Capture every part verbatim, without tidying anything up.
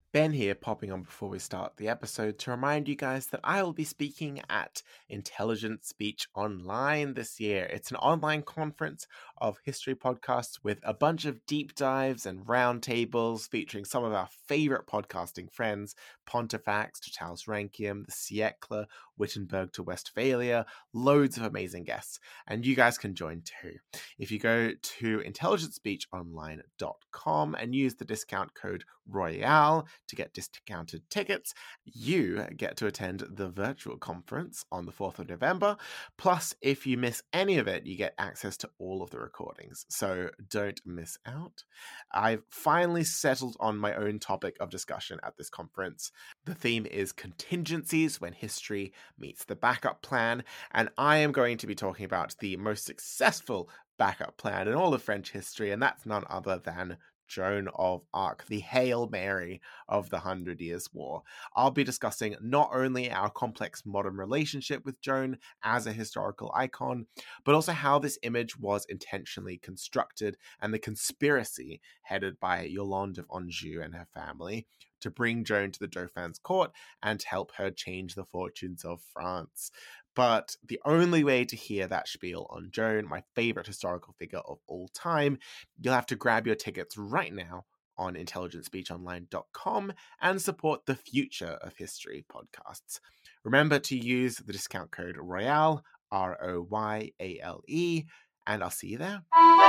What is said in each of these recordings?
Ben here, popping on before we start the episode to remind you guys that I will be speaking at Intelligent Speech Online this year. It's an online conference of history podcasts with a bunch of deep dives and roundtables featuring some of our favorite podcasting friends, Pontifex to Charles Rankium, the Siècle, Wittenberg to Westphalia, loads of amazing guests, and you guys can join too. If you go to intelligent speech online dot com and use the discount code Royale to get discounted tickets, you get to attend the virtual conference on the fourth of November. Plus, if you miss any of it, you get access to all of the recordings, so don't miss out. I've finally settled on my own topic of discussion at this conference. The theme is contingencies when history meets the backup plan, and I am going to be talking about the most successful backup plan in all of French history, and that's none other than Joan of Arc, the Hail Mary of the Hundred Years' War. I'll be discussing not only our complex modern relationship with Joan as a historical icon, but also how this image was intentionally constructed and the conspiracy headed by Yolande of Anjou and her family to bring Joan to the Dauphin's court and help her change the fortunes of France. But the only way to hear that spiel on Joan, my favorite historical figure of all time, you'll have to grab your tickets right now on intelligent speech online dot com and support the Future of History podcasts. Remember to use the discount code Royale, R O Y A L E, and I'll see you there.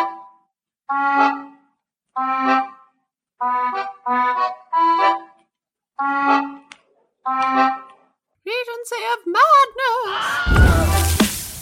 Regency of Madness!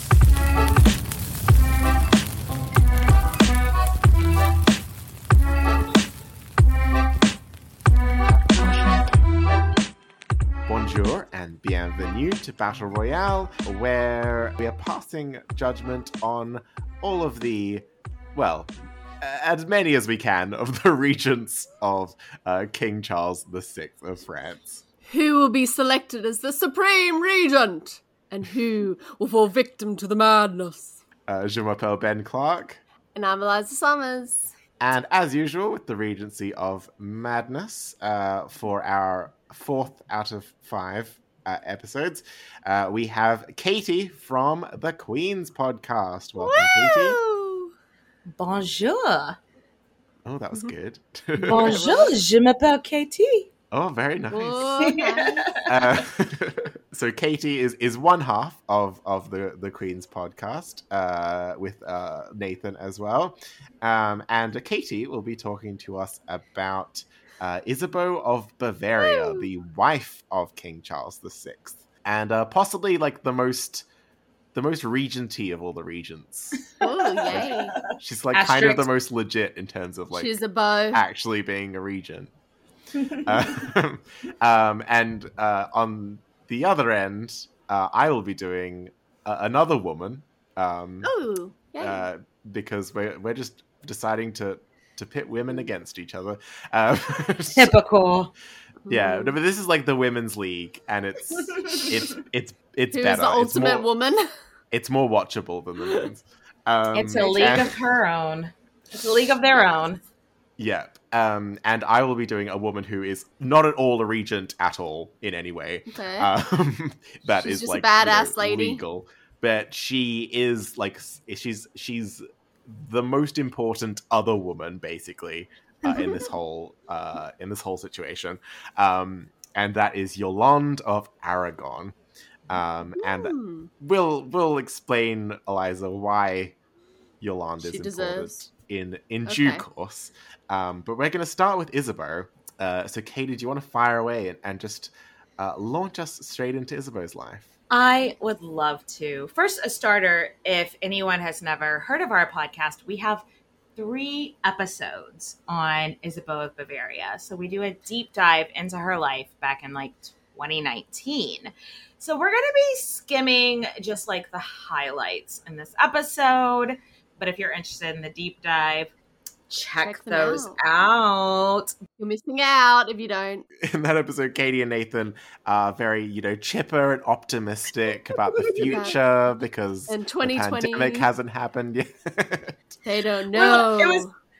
Bonjour and bienvenue to Battle Royale, where we are passing judgment on all of the, well, as many as we can of the regents of uh, King Charles the Sixth of France. Who will be selected as the Supreme Regent? And who will fall victim to the madness? Uh, je m'appelle Ben Clark. And I'm Eliza Summers. And as usual, with the Regency of Madness, uh, for our fourth out of five uh, episodes, uh, we have Katie from the Queen's Podcast. Welcome, Woo! Katie. Bonjour. Oh, that was good. Bonjour, je m'appelle Katie. Oh, very nice. Oh, nice. uh, so Katie is, is one half of, of the, the Queen's Podcast uh, with uh, Nathan as well. Um, and Katie will be talking to us about uh, Isabeau of Bavaria, Woo! the wife of King Charles the Sixth. And uh, possibly like the most the most regenty of all the regents. Oh, yay. She's like kind of Asterisk. the most legit in terms of like She's a beau. actually being a regent. uh, um, and uh, on the other end, uh, I will be doing uh, another woman. Um, Oh, yay. uh, because we're we're just deciding to to pit women against each other. Um, Typical. yeah, no, Mm. but this is like the women's league, and it's it's it's it's Who's better. the It's ultimate more, woman? It's more watchable than the men's. Um, It's a league and- of her own. It's a league of their own. Yeah, um, and I will be doing a woman who is not at all a regent at all in any way. Okay. Um, that She's is just a like badass you know, lady. legal, but she is like s- she's she's the most important other woman basically uh, in this whole uh, in this whole situation, um, and that is Yolande of Aragon. Um, and Hmm. we'll we'll explain, Eliza, why Yolande She is important deserves. in in due Okay. course. Um, but we're going to start with Isabeau. Uh, so, Katie, do you want to fire away and, and just uh, launch us straight into Isabeau's life? I would love to. First, a starter, if anyone has never heard of our podcast, we have three episodes on Isabeau of Bavaria. So we do a deep dive into her life back in like twenty nineteen. So we're going to be skimming just like the highlights in this episode. But if you're interested in the deep dive, check, Check them those out. out. You're missing out if you don't. In that episode, Katie and Nathan are very, you know, chipper and optimistic about the future because And the twenty twenty, pandemic hasn't happened yet. they don't know. Well, it was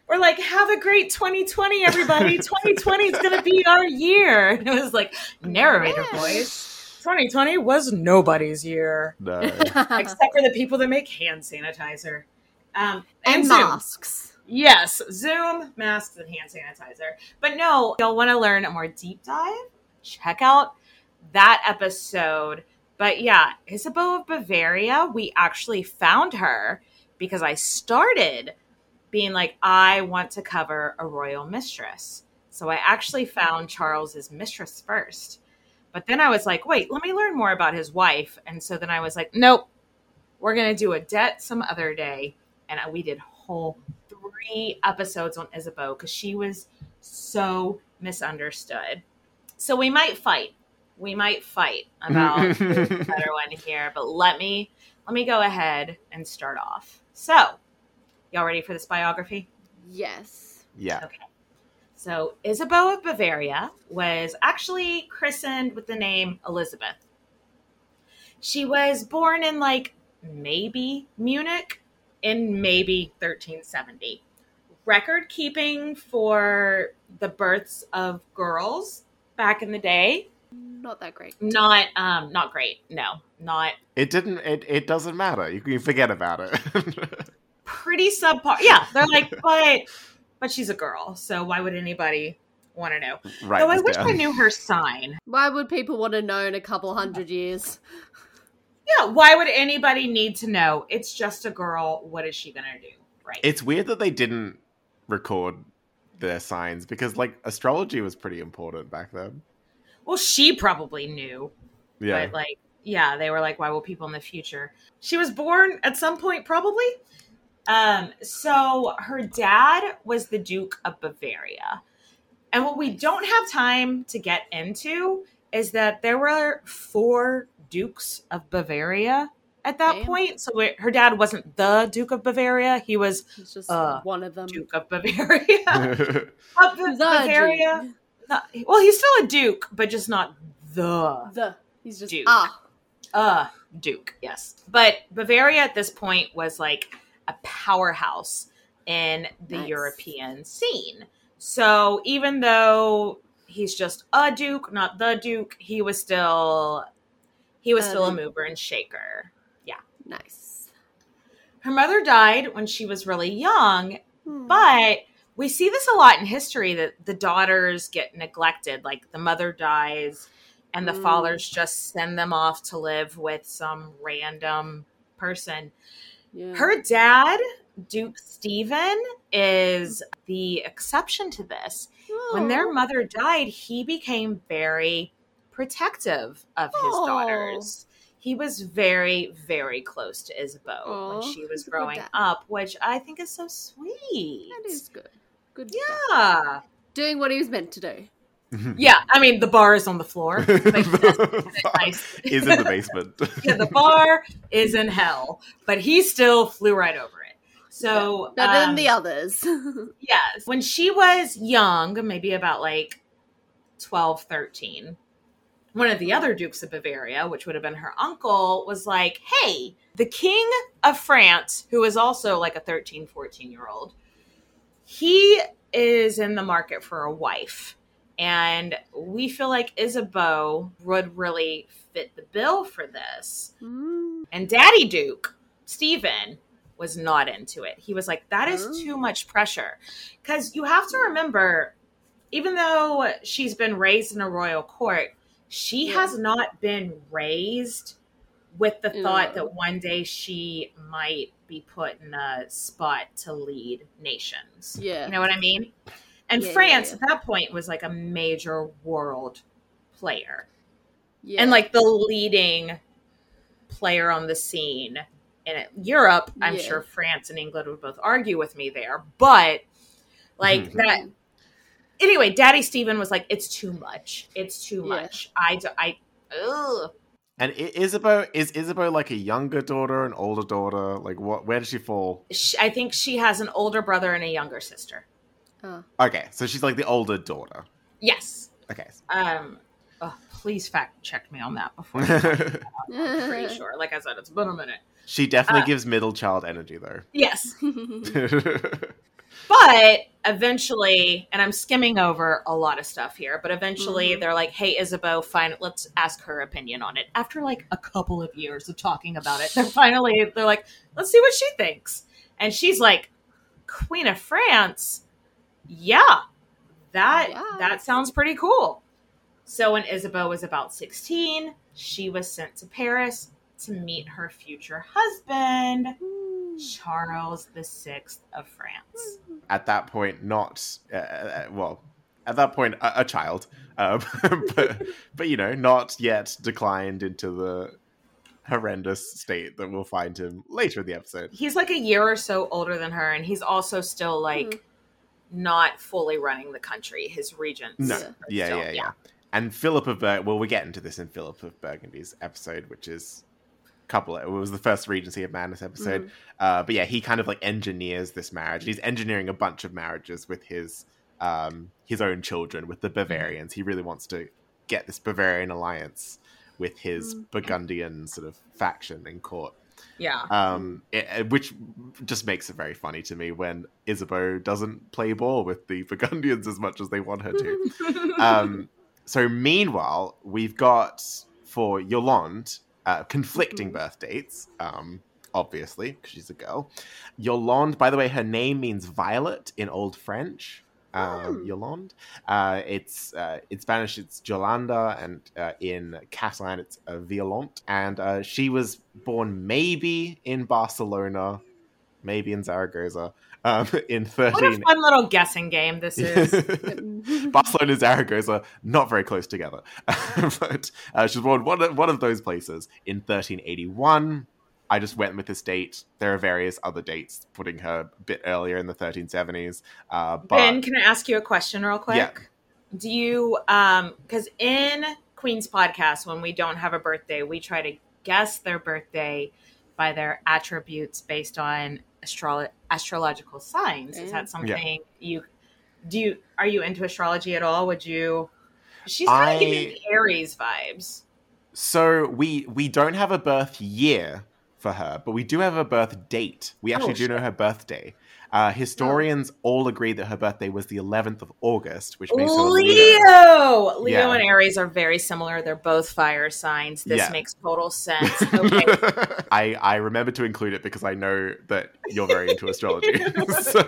we're like, have a great twenty twenty, everybody. twenty twenty is going to be our year. And it was like, narrator Yeah. voice. twenty twenty was nobody's year. No. Except for the people that make hand sanitizer. Um, and and Zoom. masks. Yes, Zoom, masks, and hand sanitizer. But no, you'll want to learn a more deep dive. Check out that episode. But yeah, Isabeau of Bavaria, we actually found her because I started being like, I want to cover a royal mistress. So I actually found Charles's mistress first. But then I was like, wait, let me learn more about his wife. And so then I was like, nope, we're going to do a debt some other day. And we did whole three episodes on Isabeau because she was so misunderstood. So we might fight. We might fight about who's the better one here. But let me let me go ahead and start off. So, y'all ready for this biography? Yes. Yeah. Okay. So Isabeau of Bavaria was actually christened with the name Elizabeth. She was born in like maybe Munich in maybe thirteen seventy. Record keeping for the births of girls back in the day, Not that great. not um not great. No, not It didn't. It, it doesn't matter. You can forget about it. pretty subpar. Yeah, they're like, but but she's a girl, so why would anybody want to know? Right. Though I this wish down. I knew her sign. Why would people want to know in a couple hundred years? Yeah, why would anybody need to know? It's just a girl. What is she gonna do? Right. It's weird that they didn't record their signs because, like, astrology was pretty important back then. Well, she probably knew. Yeah. But, like, yeah, they were like, why will people in the future? She was born at some point, probably. Um, so her dad was the Duke of Bavaria. And what we don't have time to get into is that there were four dukes of Bavaria at that Damn. point. So it, her dad wasn't the Duke of Bavaria. He was It's just Uh, one of them. Duke of Bavaria. But The Bavaria. Duke. Not, well, he's still a Duke, but just not the The. He's just Duke. ah. uh Duke. Yes. But Bavaria at this point was like a powerhouse in the Nice. European scene. So even though he's just a Duke, not the Duke, he was still he was A still a Duke. mover and shaker. Nice. Her mother died when she was really young, Hmm. but we see this a lot in history that the daughters get neglected. Like the mother dies and the Mm. fathers just send them off to live with some random person. Yeah. Her dad, Duke Stephen, is the exception to this. When their Aw. mother died, he became very protective of his Aw. daughters. He was very, very close to Isabeau Aw, when she was he's a good growing dad. up, which I think is so sweet. That is good. Good. Yeah. Doing what he was meant to do. Yeah, I mean, the bar is on the floor. Like, that's nice. Is in the basement. Yeah, the bar is in hell, but he still flew right over it. So, Better than um, the others. yes. When she was young, maybe about like twelve, thirteen, one of the other dukes of Bavaria, which would have been her uncle, was like, hey, the king of France, who is also like a thirteen, fourteen year old, he is in the market for a wife. And we feel like Isabeau would really fit the bill for this. Mm. And Daddy Duke, Stephen, was not into it. He was like, that is Oh. too much pressure. Because you have to remember, even though she's been raised in a royal court, she Yeah. has not been raised with the Yeah. thought that one day she might be put in a spot to lead nations. Yeah. You know what I mean? And Yeah, yeah, France yeah. at that point was like a major world player. Yeah. And like the leading player on the scene in Europe. I'm Yeah. sure France and England would both argue with me there, but like Mhm. that. Anyway, Daddy Stephen was like, "It's too much. It's too Yeah. much. I, do- I, ugh." And I- Isabeau is Isabeau like a younger daughter, an older daughter? Like what? Where does she fall? She, I think she has an older brother and a younger sister. Oh. Okay, so she's like the older daughter. Yes. Okay. Um. Oh, please fact check me on that before. I'm pretty sure. Like I said, it's been a minute. She definitely Uh, gives middle child energy though. Yes. But eventually, and I'm skimming over a lot of stuff here, but eventually Mhm. they're like, hey, Isabeau, fine, let's ask her opinion on it. After like a couple of years of talking about it, they're finally, they're like, let's see what she thinks. And she's like, Queen of France? Yeah, that Yeah. that sounds pretty cool. So when Isabeau was about sixteen, she was sent to Paris to meet her future husband, Charles the Sixth of France. At that point, not uh, well. At that point, a, a child, um, but but you know, not yet declined into the horrendous state that we'll find him later in the episode. He's like a year or so older than her, and he's also still like Mhm. not fully running the country. His regents, No, are yeah, still- yeah, yeah. And Philip of Bur- well, we get into this in Philip of Burgundy's episode, which is a couple. It was the first Regency of Madness episode, Mhm. uh, but yeah, he kind of like engineers this marriage. He's engineering a bunch of marriages with his um, his own children, with the Bavarians. He really wants to get this Bavarian alliance with his Mm. Burgundian sort of faction in court. yeah. Um, it, it- which just makes it very funny to me when Isabeau doesn't play ball with the Burgundians as much as they want her to. um, so meanwhile, we've got for Yolande uh, conflicting Mhm. birth dates, um, obviously, because she's a girl. Yolande, by the way, her name means violet in Old French. Um, Hmm. Yolande. Uh, it's uh, in Spanish it's Yolanda, and uh, in Catalan it's uh, Violante. And uh, she was born maybe in Barcelona, maybe in Zaragoza, um, in What a thirteen. fun little guessing game this is. Barcelona and Zaragoza, not very close together. But uh, she was born one of, one of those places in thirteen eighty-one. I just went with this date. There are various other dates putting her a bit earlier in the thirteen seventies. Uh, but Ben, can I ask you a question real quick? Yeah. Do you, um, because in Queen's podcast, when we don't have a birthday, we try to guess their birthday by their attributes based on astro- astrological signs. Is Yeah. that something you do? You are you into astrology at all? Would you? She's I- kind of giving me Aries vibes. so we we don't have a birth year for her, but we do have a birth date. We actually Oh, do know her birthday. Uh, historians all agree that her birthday was the eleventh of August, which makes her a Leo. Leo, Leo Yeah. and Aries are very similar. They're both fire signs. This Yeah. makes total sense. Okay. I, I remember to include it because I know that you're very into astrology. so,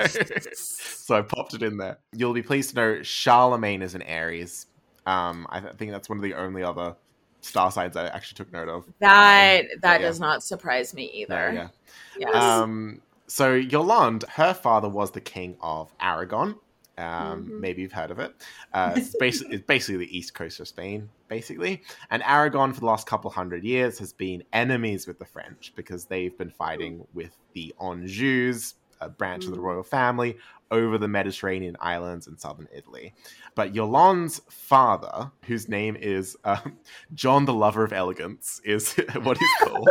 so I popped it in there. You'll be pleased to know Charlemagne is an Aries. Um, I th- think that's one of the only other star signs I actually took note of. That that yeah. does not surprise me either. There we go. Yes. Um, so Yolande, her father was the king of Aragon. Um, Mhm. Maybe you've heard of it. Uh, it's, basically, it's basically the east coast of Spain, basically. And Aragon, for the last couple hundred years, has been enemies with the French because they've been fighting with the Anjous, a branch of the Mm. royal family, over the Mediterranean islands in southern Italy. But Yolande's father, whose name is um, John the Lover of Elegance, is what he's called.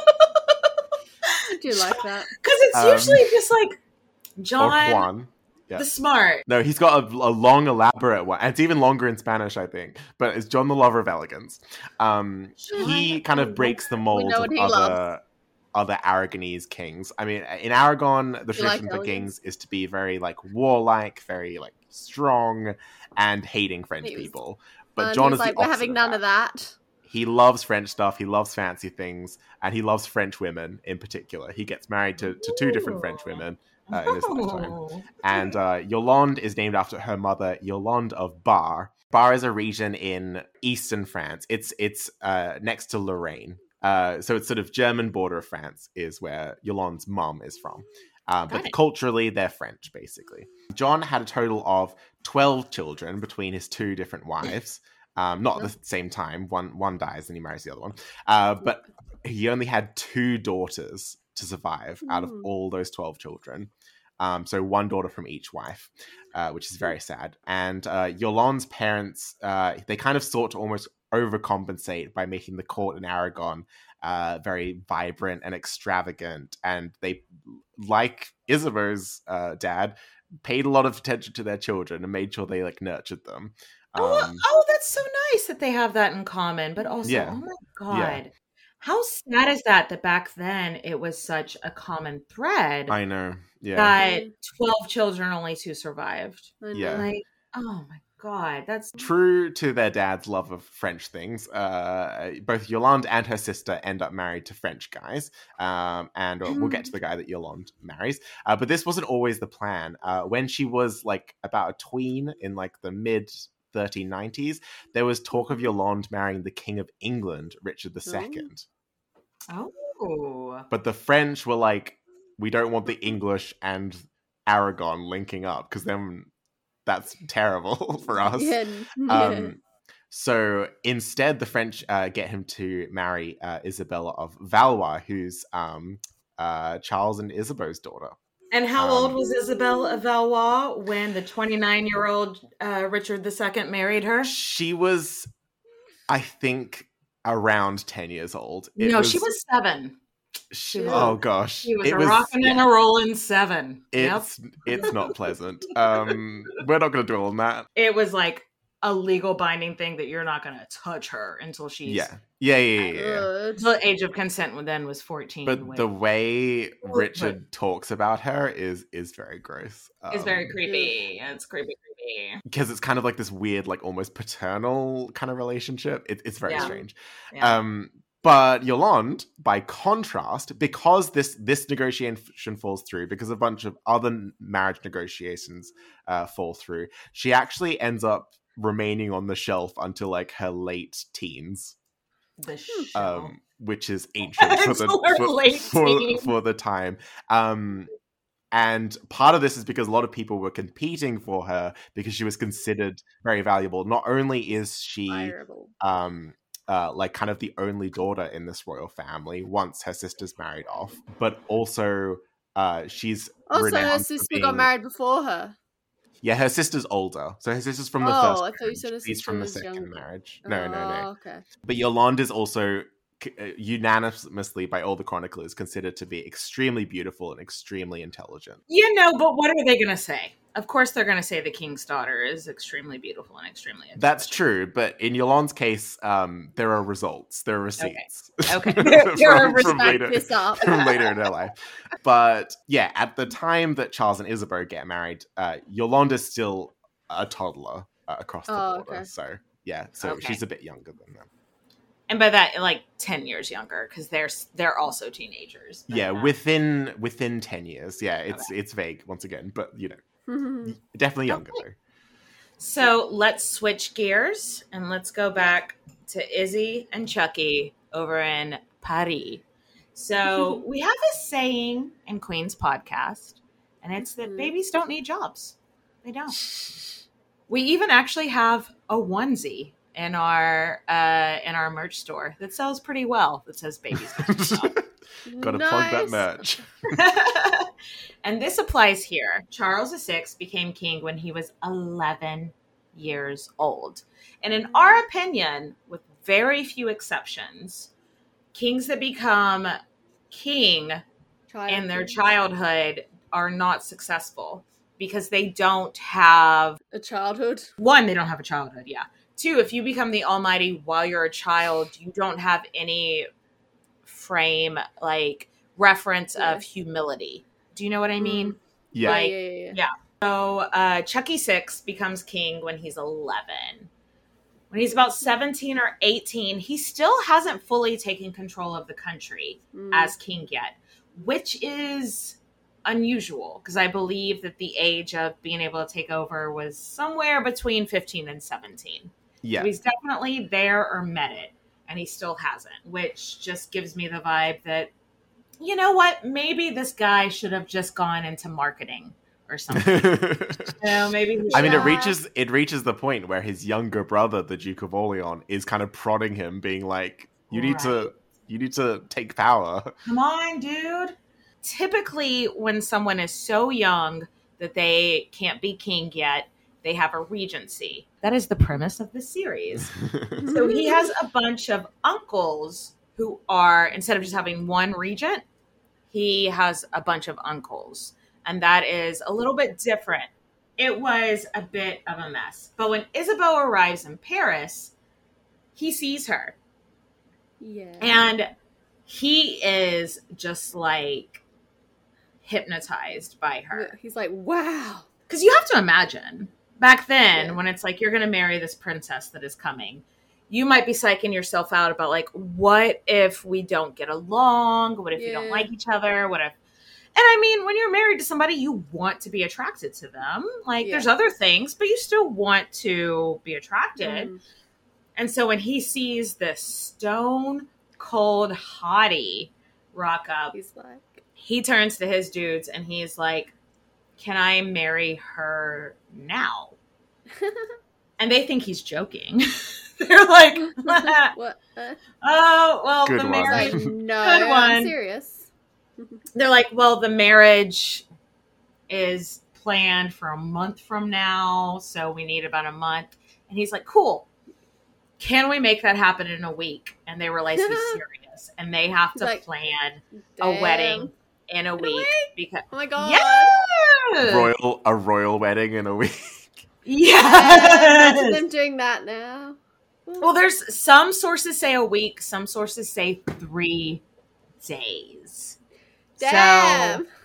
Do you like that? Because it's Um, usually just like Or John Juan. Yeah. the Smart. No, he's got a, a long, elaborate one. And it's even longer in Spanish, I think. But it's John the Lover of Elegance. Um, he kind of breaks the mold know of what he other loves. other Aragonese kings. I mean, in Aragon, the You like tradition for elegance? kings is to be very like warlike, very like strong, and hating French He was- people. But And John he's is like, the we're opposite having of none that. of that. He loves French stuff. He loves fancy things, and he loves French women in particular. He gets married to, to two different French women uh, in his lifetime. Oh. And uh, Yolande is named after her mother, Yolande of Bar. Bar is a region in eastern France. It's it's uh, next to Lorraine. Uh, so it's sort of German border of France is where Yolande's mum is from. Uh, but Got it. culturally, they're French, basically. John had a total of twelve children between his two different wives. Um, not at the same time. One one dies and he marries the other one. Uh, but he only had two daughters to survive out of Mm. all those twelve children. Um, so one daughter from each wife, uh, which is very sad. And uh, Yolande's parents, uh, they kind of sought to almost overcompensate by making the court in Aragon uh, very vibrant and extravagant. And they, like Isabeau's uh, dad, paid a lot of attention to their children and made sure they like nurtured them. Oh, Um, oh, that's so nice that they have that in common. But also, Yeah. oh my god, Yeah. how sad is that? That back then it was such a common thread. I know. Yeah. That twelve children, only two survived. I know. Yeah. Like, oh my God, that's True to their dad's love of French things, uh, both Yolande and her sister end up married to French guys. Um, and uh, we'll get to the guy that Yolande marries. Uh, but this wasn't always the plan. Uh, when she was like about a tween in like the mid thirteen nineties, there was talk of Yolande marrying the King of England, Richard the Second. Oh. But the French were like, we don't want the English and Aragon linking up because then that's terrible for us. Yeah. Um, so instead, the French uh, get him to marry uh, Isabella of Valois, who's um, uh, Charles and Isabeau's daughter. And how Um, old was Isabelle of Valois when the twenty-nine-year-old uh, Richard the Second married her? She was, I think, around ten years old. It no, she was seven. She, Yeah. oh gosh, She was it a rockin' and a rollin' seven. Yep. It's it's not pleasant. Um, we're not going to dwell on that. It was like a legal binding thing that you're not going to touch her until she's Yeah, yeah, yeah, yeah. yeah. Good. the age of consent. Then was fourteen. But which the way Richard talks about her is is very gross. is very Um, creepy. It's creepy, creepy. because it's kind of like this weird, like almost paternal kind of relationship. It, it's very Yeah. strange. Yeah. Um, but Yolande, by contrast, because this this negotiation falls through, because a bunch of other marriage negotiations uh, fall through, she actually ends up remaining on the shelf until like her late teens, the show. um, which is ancient for the Until her for, late for, teens. for the time. Um, and part of this is because a lot of people were competing for her because she was considered very valuable. Not only is she Fireable. um, uh, like kind of the only daughter in this royal family once her sister's married off, but also uh, she's Also, her renowned for sister being- got married before her. Yeah, her sister's older, so her sister's from the Oh, first. I thought you marriage. said her She's sister from the was second younger. marriage. No, no, no. Oh, okay. But Yolande is also c- uh, unanimously by all the chroniclers considered to be extremely beautiful and extremely intelligent. You know, but what are they going to say? Of course, they're going to say the king's daughter is extremely beautiful and extremely intelligent. That's true, but in Yolande's case, um, there are results, there are receipts. Okay. from, There are from Back later, this up. from later in her life. But yeah, at the time that Charles and Isabeau get married, uh, Yolande is still a toddler uh, across the Oh, border. okay. So yeah, so Okay. she's a bit younger than them. And by that, like ten years younger, because they're they're also teenagers. But, Yeah, uh, within within ten years. Yeah, it's it's vague once again, but you know, definitely younger though. So let's switch gears and let's go back to Izzy and Chucky over in Paris. So we have a saying in Queen's podcast, and it's that Mhm. babies don't need jobs. They don't. We even actually have a onesie in our uh, in our merch store that sells pretty well. That says "Babies don't need jobs." Gotta plug that Nice. merch. And this applies here. Charles the Sixth became king when he was eleven years old. And in our opinion, with very few exceptions, kings that become king in their childhood are not successful because they don't have, A childhood. one, they don't have a childhood, yeah. Two, if you become the almighty while you're a child, you don't have any frame, like, reference Yeah. of humility. Do you know what I mean? Yeah. Like, yeah, yeah, yeah. yeah. So uh, Chucky Six becomes king when he's eleven. When he's about seventeen or eighteen, he still hasn't fully taken control of the country Mm. as king yet, which is unusual because I believe that the age of being able to take over was somewhere between fifteen and seventeen. Yeah. So he's definitely there or met it, and he still hasn't, which just gives me the vibe that, you know what, maybe this guy should have just gone into marketing or something. You know, maybe he I mean, it should- reaches it reaches the point where his younger brother, the Duke of Orleans, is kind of prodding him, being like, "You need Right. to, you need to take power." Come on, dude. Typically, when someone is so young that they can't be king yet, they have a regency. That is the premise of the series. So he has a bunch of uncles who are, instead of just having one regent, he has a bunch of uncles. And that is a little bit different. It was a bit of a mess. But when Isabeau arrives in Paris, he sees her. Yeah. And he is just like, hypnotized by her. He's like, wow. Because you have to imagine, back then, Yeah. when it's like, you're going to marry this princess that is coming, you might be psyching yourself out about, like, what if we don't get along? What if we don't Yeah. like each other? What if... And I mean, when you're married to somebody, you want to be attracted to them. Like, Yeah. there's other things, but you still want to be attracted. Mm. And so when he sees this stone cold hottie rock up, He's like, he turns to his dudes and he's like, can I marry her now? And they think he's joking. They're like, what? Uh, oh, well, Good the one. marriage. like, no, Good I'm one. serious. They're like, well, the marriage is planned for a month from now, so we need about a month. And he's like, cool. Can we make that happen in a week? And they realize he's serious, and they have to Like, plan a Damn. wedding in a week because Oh my god. yeah, royal a royal wedding in a week. Yeah, imagine yeah. them doing that now. Well, there's some sources say a week, some sources say three days. Damn. So,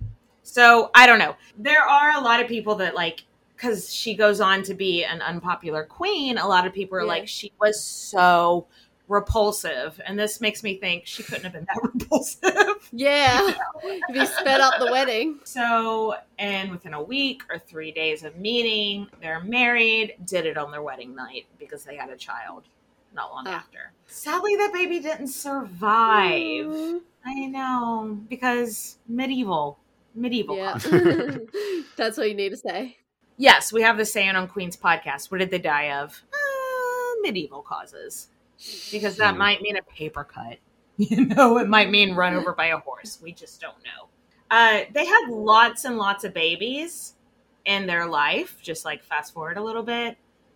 so I don't know. There are a lot of people that like, because she goes on to be an unpopular queen. A lot of people are Yeah. like, she was so repulsive, and this makes me think she couldn't have been that repulsive. Yeah. If he sped up the wedding. So, and within a week or three days of meeting, they're married, did it on their wedding night because they had a child not long Ah. after. Sadly, that baby didn't survive. Mm, I know, because medieval, medieval. yeah. causes. That's what you need to say. Yes, we have the saying on Queen's podcast. What did they die of? Uh, medieval causes. Because that Hmm. might mean a paper cut. You know, it might mean run over by a horse. We just don't know. Uh, they had lots and lots of babies in their life. Just like fast forward a little bit.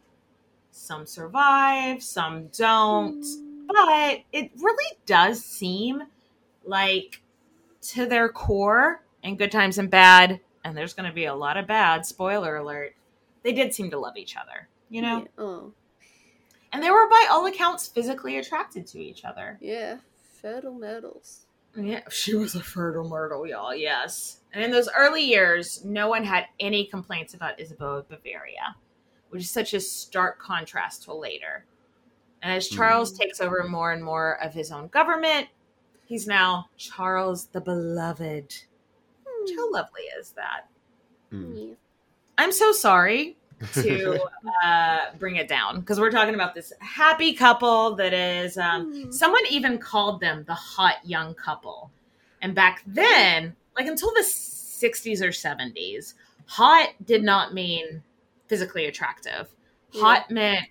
Some survive, some don't. But it really does seem like to their core, in good times and bad, and there's going to be a lot of bad, spoiler alert, they did seem to love each other, you know? Yeah. Oh, And they were, by all accounts, physically attracted to each other. yeah. Fertile myrtles. Yeah, she was a fertile myrtle, y'all, yes. And in those early years, no one had any complaints about Isabeau of Bavaria, which is such a stark contrast to later. And as Charles Mm. takes over more and more of his own government, he's now Charles the Beloved. Which, how lovely is that? Mm. Yeah. I'm so sorry to uh, bring it down because we're talking about this happy couple that is, um, Mm. someone even called them the hot young couple. And back then, like until the sixties or seventies, hot did not mean physically attractive. Hot meant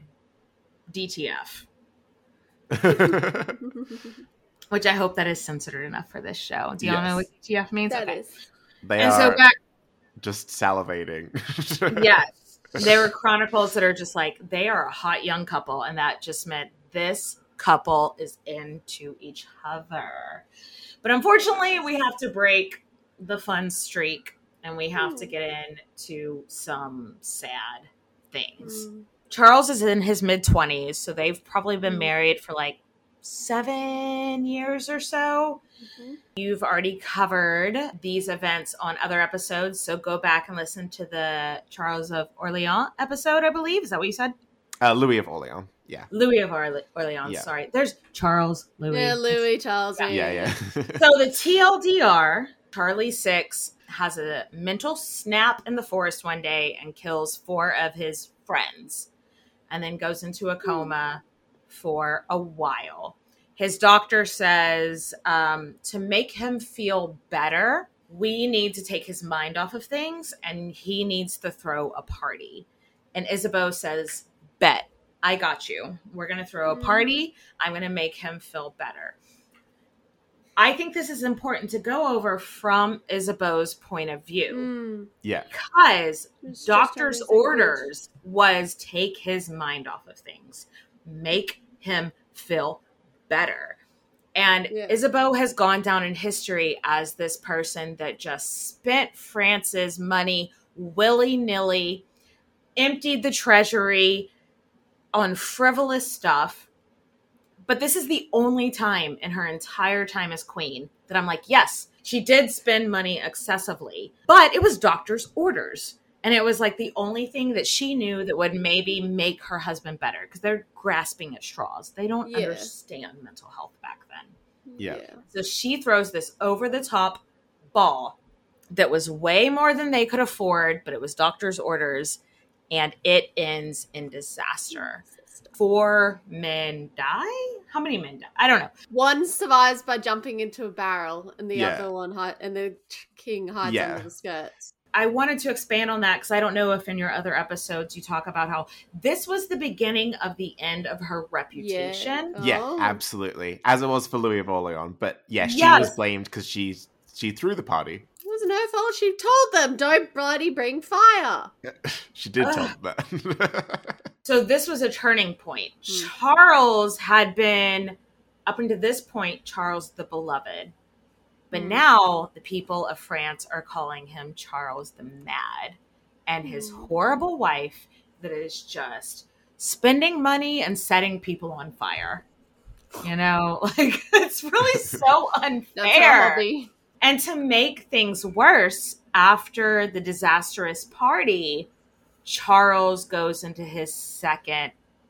D T F, which I hope that is censored enough for this show. Do y'all Yes. know what D T F means? That Okay. is. They And are so back, just salivating. yes, there were chronicles that are just like, they are a hot young couple. And that just meant this couple is into each other. But unfortunately, we have to break the fun streak and we have to get into some sad things. Mm. Charles is in his mid twenties, so they've probably been Mm. married for like seven years or so. Mhm. You've already covered these events on other episodes, so go back and listen to the Charles of Orleans episode, I believe. Is that what you said? uh, Louis of Orleans. Yeah. Louis of Orle- Orleans, Yeah. sorry. There's Charles, Louis. Yeah, Louis, Charles. Yeah. Yeah, yeah. So the T L D R, Charlie Six has a mental snap in the forest one day and kills four of his friends and then goes into a coma for a while. His doctor says um, to make him feel better, we need to take his mind off of things and he needs to throw a party. And Isabeau says, bet, I got you. We're going to throw a party. I'm going to make him feel better. I think this is important to go over from Isabeau's point of view Mm. Yeah. because It's just doctor's amazing. orders was take his mind off of things, make him feel better. And Yeah. Isabeau has gone down in history as this person that just spent France's money willy-nilly, emptied the treasury on frivolous stuff. But this is the only time in her entire time as queen that I'm like, yes, She did spend money excessively, but it was doctor's orders. And it was like the only thing that she knew that would maybe make her husband better, because they're grasping at straws. They don't Yeah. understand mental health back then. Yeah. So she throws this over the top ball that was way more than they could afford, but it was doctor's orders, and it ends in disaster. Four men die? How many men die? I don't know. One survives by jumping into a barrel, and the Yeah. other one hi- and the king hides Yeah. under the skirts. I wanted to expand on that because I don't know if in your other episodes you talk about how this was the beginning of the end of her reputation. Yeah. Yeah, Oh. absolutely. As it was for Louis of Orleans. But yeah, she Yes. was blamed because she she threw the party. It wasn't her fault. She told them, don't bloody bring fire. She did tell Ugh. them that. So this was a turning point. Hmm. Charles had been, up until this point, Charles the Beloved. But Hmm. now the people of France are calling him Charles the Mad. And his Hmm. horrible wife that is just spending money and setting people on fire. You know, like, it's really so That's her unfair. hobby. And to make things worse, after the disastrous party, Charles goes into his second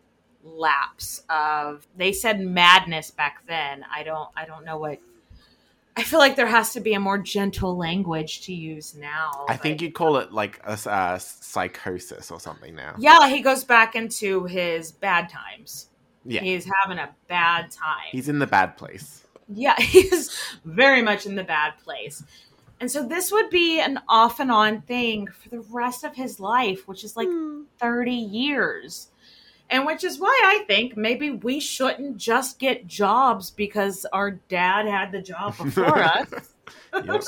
lapse of, they said madness back then. I don't I don't know what, I feel like there has to be a more gentle language to use now. I think but- you'd call it like a uh, psychosis or something now. yeah, he goes back into his bad times. Yeah. He's having a bad time. He's in the bad place. Yeah, he's very much in the bad place. And so this would be an off and on thing for the rest of his life, which is like Hmm. thirty years. And which is why I think maybe we shouldn't just get jobs because our dad had the job before us. Yes.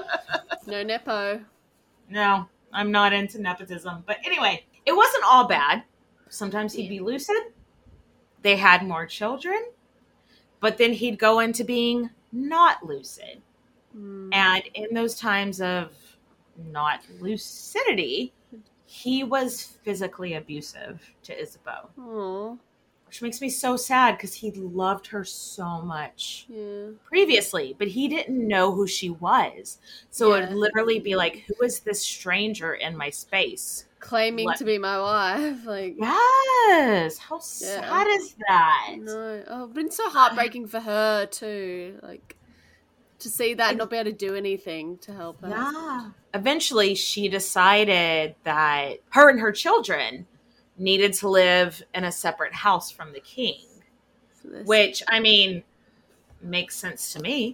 No Nepo. No, I'm not into nepotism. But anyway, it wasn't all bad. Sometimes he'd be lucid. They had more children. But then he'd go into being not lucid. Hmm. And in those times of not lucidity, he was physically abusive to Isabeau, Aw, which makes me so sad because he loved her so much yeah. previously, but he didn't know who she was. So it Yeah. would literally be like, who is this stranger in my space? Claiming What- to be my wife. Like, Yes. How sad is that? no. Oh, it's been so heartbreaking for her, too. Like, to see that and not be able to do anything to help her. Yeah. Eventually, she decided that her and her children needed to live in a separate house from the king, So this- which, I mean, makes sense to me.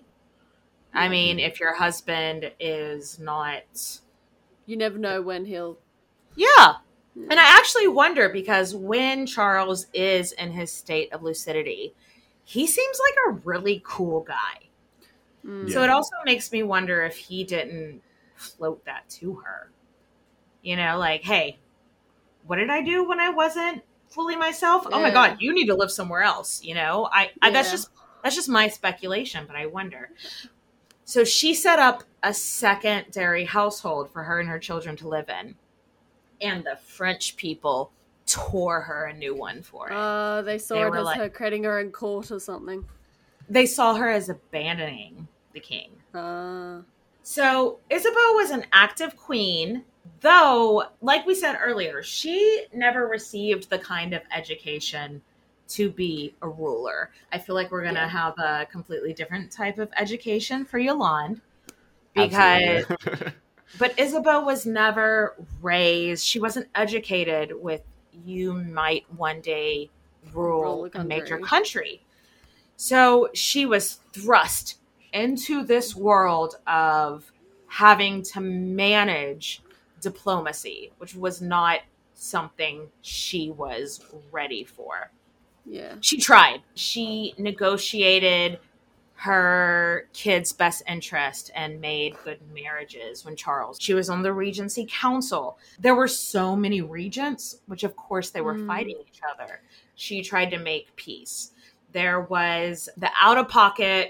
I mean, if your husband is not. you never know when he'll. Yeah. And I actually wonder because when Charles is in his state of lucidity, he seems like a really cool guy. Mm. So it also makes me wonder if he didn't float that to her. You know, like, hey, what did I do when I wasn't fully myself? Oh my Yeah. God, you need to live somewhere else. You know, I, I that's Yeah. just that's just my speculation, but I wonder. So she set up a secondary household for her and her children to live in, and the French people tore her a new one for it. Uh, they saw They it were as like- her creating her in court or something. They saw her as abandoning the king. Uh, So Isabeau was an active queen, though, like we said earlier, she never received the kind of education to be a ruler. I feel like we're going to Yeah. have a completely different type of education for Yolande. Because, Absolutely. but Isabeau was never raised, she wasn't educated with, you might one day rule, Rule a a major country. country. So she was thrust into this world of having to manage diplomacy, which was not something she was ready for. yeah. She tried. She negotiated her kids' best interest and made good marriages when Charles. She was on the Regency Council. There were so many regents, which of course they were Mm. fighting each other. She tried to make peace. There was the out-of-pocket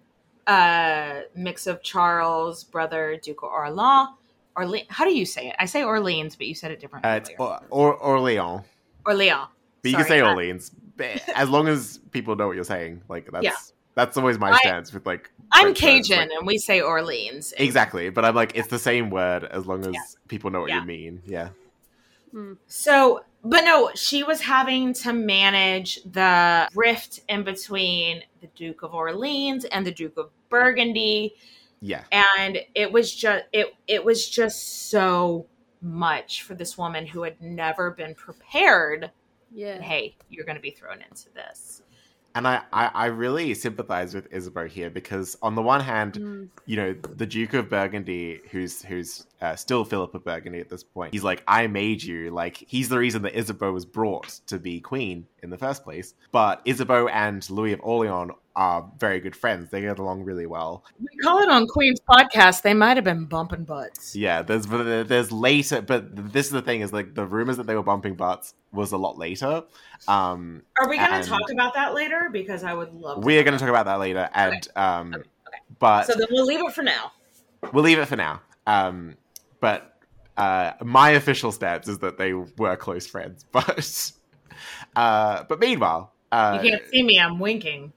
uh, mix of Charles, brother, Duke of Orleans. Orle- How do you say it? I say Orleans, but you said it differently. Uh, it's earlier. or, or, Orleans. Orleans. But you can Sorry, say uh, Orleans. But as long as people know what you're saying. Like, that's Yeah. That's always my I, stance with like. I'm French words, Cajun, like, and we say Orleans. exactly, but I'm like, it's the same word as long as Yeah. people know what Yeah. you mean. Yeah. So, but no, she was having to manage the rift in between the Duke of Orleans and the Duke of Burgundy. Yeah. And it was just it it was just so much for this woman who had never been prepared. Yeah. Hey, you're going to be thrown into this. And I, I, I really sympathize with Isabeau here because on the one hand, Mm. you know, the Duke of Burgundy, who's who's uh, still Philip of Burgundy at this point, he's like, I made you. Like, he's the reason that Isabeau was brought to be queen in the first place. But Isabeau and Louis of Orleans are very good friends. They get along really well. We call it on Queen's podcast. They might have been bumping butts. Yeah, there's there's later, but this is the thing is like the rumors that they were bumping butts was a lot later. Um, Are we going and to talk about that later? Because I would love. We are going to talk about that later, and Okay. um, Okay. Okay. but So then we'll leave it for now. we'll leave it for now. Um, but uh, my official stance is that they were close friends. But uh, but meanwhile, uh, You can't see me. I'm winking.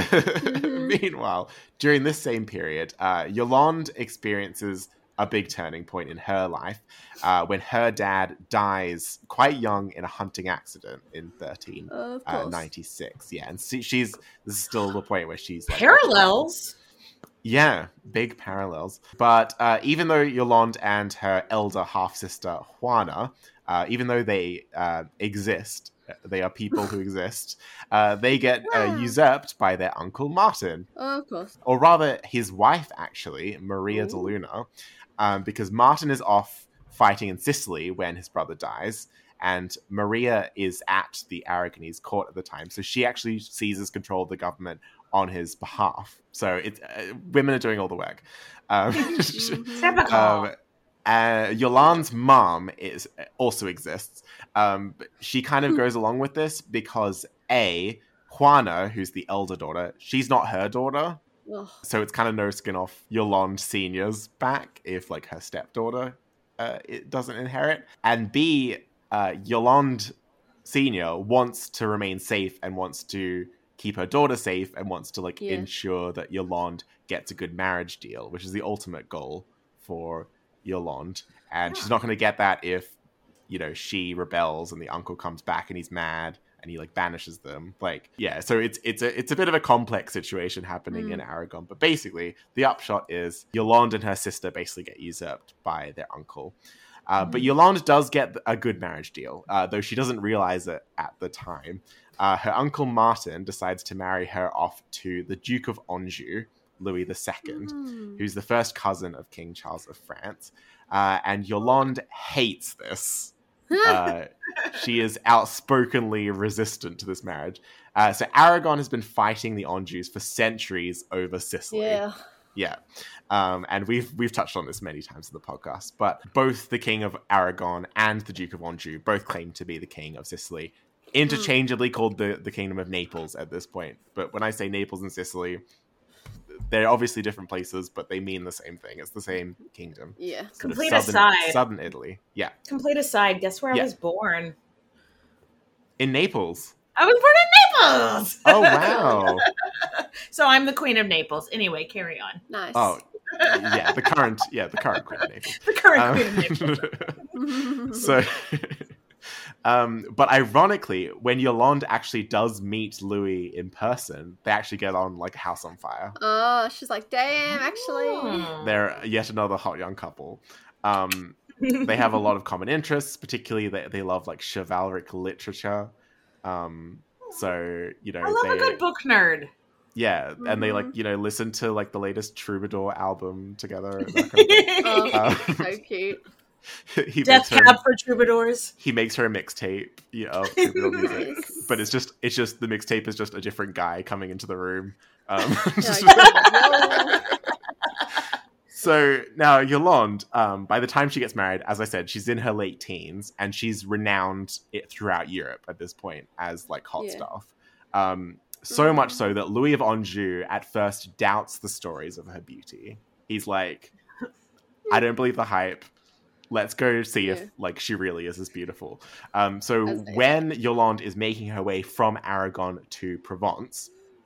meanwhile, during this same period, uh, Yolande experiences a big turning point in her life uh, when her dad dies quite young in a hunting accident in thirteen Of course. ninety-six. Yeah, and see, she's this is still the point where she's like, Parallels. yeah, big parallels. But uh, even though Yolande and her elder half sister Juana, uh, even though they uh, exist, they are people who exist, uh, they get uh, Wow. usurped by their uncle Martin. Of course. Or rather, his wife, actually, Maria de Ooh. Luna, um, because Martin is off fighting in Sicily when his brother dies, and Maria is at the Aragonese court at the time, so she actually seizes control of the government on his behalf. So it's uh, women are doing all the work. Um, Typical. um, uh, Yolande's mom is also exists. Um, but she kind of goes along with this because A, Juana, who's the elder daughter, she's not her daughter. Ugh. So it's kind of no skin off Yolande Senior's back if like her stepdaughter uh, it doesn't inherit. And B, uh, Yolande Senior wants to remain safe and wants to keep her daughter safe and wants to like Yeah. ensure that Yolande gets a good marriage deal, which is the ultimate goal for Yolande. And she's not going to get that if, you know, she rebels and the uncle comes back and he's mad and he like banishes them. Like, yeah, so it's it's a it's a bit of a complex situation happening Mm. in Aragon. But basically, the upshot is Yolande and her sister basically get usurped by their uncle. Uh, But Yolande does get a good marriage deal, uh, though she doesn't realize it at the time. Uh, her uncle Martin decides to marry her off to the Duke of Anjou, Louis the Second, Mm. who's the first cousin of King Charles of France. Uh, and Yolande hates this. Uh, she is outspokenly resistant to this marriage. Uh, so Aragon has been fighting the Anjous for centuries over Sicily. Yeah. Yeah. Um, and we've we've touched on this many times in the podcast, but both the King of Aragon and the Duke of Anjou both claim to be the King of Sicily, interchangeably called the, the Kingdom of Naples at this point. But when I say Naples and Sicily, they're obviously different places, but they mean the same thing. It's the same kingdom. Yeah. Sort of Complete southern, aside. southern Italy. Yeah. Complete aside, guess where Yeah. I was born? In Naples. I was born in Naples! Oh, wow. So I'm the Queen of Naples. Anyway, carry on. Nice. Oh, yeah, the current, yeah, the current Queen of Naples. The current Um, Queen of Naples. so, um, but ironically, when Yolande actually does meet Louis in person, they actually get on like a house on fire. Oh, she's like, damn, actually. Oh. They're yet another hot young couple. Um, they have a lot of common interests, particularly they, they love like chivalric literature. Um, so, you know, I love they, a good book nerd. yeah, and they like, Mhm. you know, listen to like the latest Troubadour album together. And that kind of thing. Oh, Um, so cute. he Death makes her, Cab for Troubadours. he makes her a mixtape, you know, of Troubadour music. Nice. But it's just it's just the mixtape is just a different guy coming into the room. Um, Yeah, so now Yolande, um, by the time she gets married, as I said, she's in her late teens and she's renowned it throughout Europe at this point as like hot Yeah. stuff. Um, so Mhm. much so that Louis of Anjou at first doubts the stories of her beauty. He's like, I don't believe the hype. Let's go see Yeah. if like she really is as beautiful. Um, so As they when Yolande is making her way from Aragon to Provence,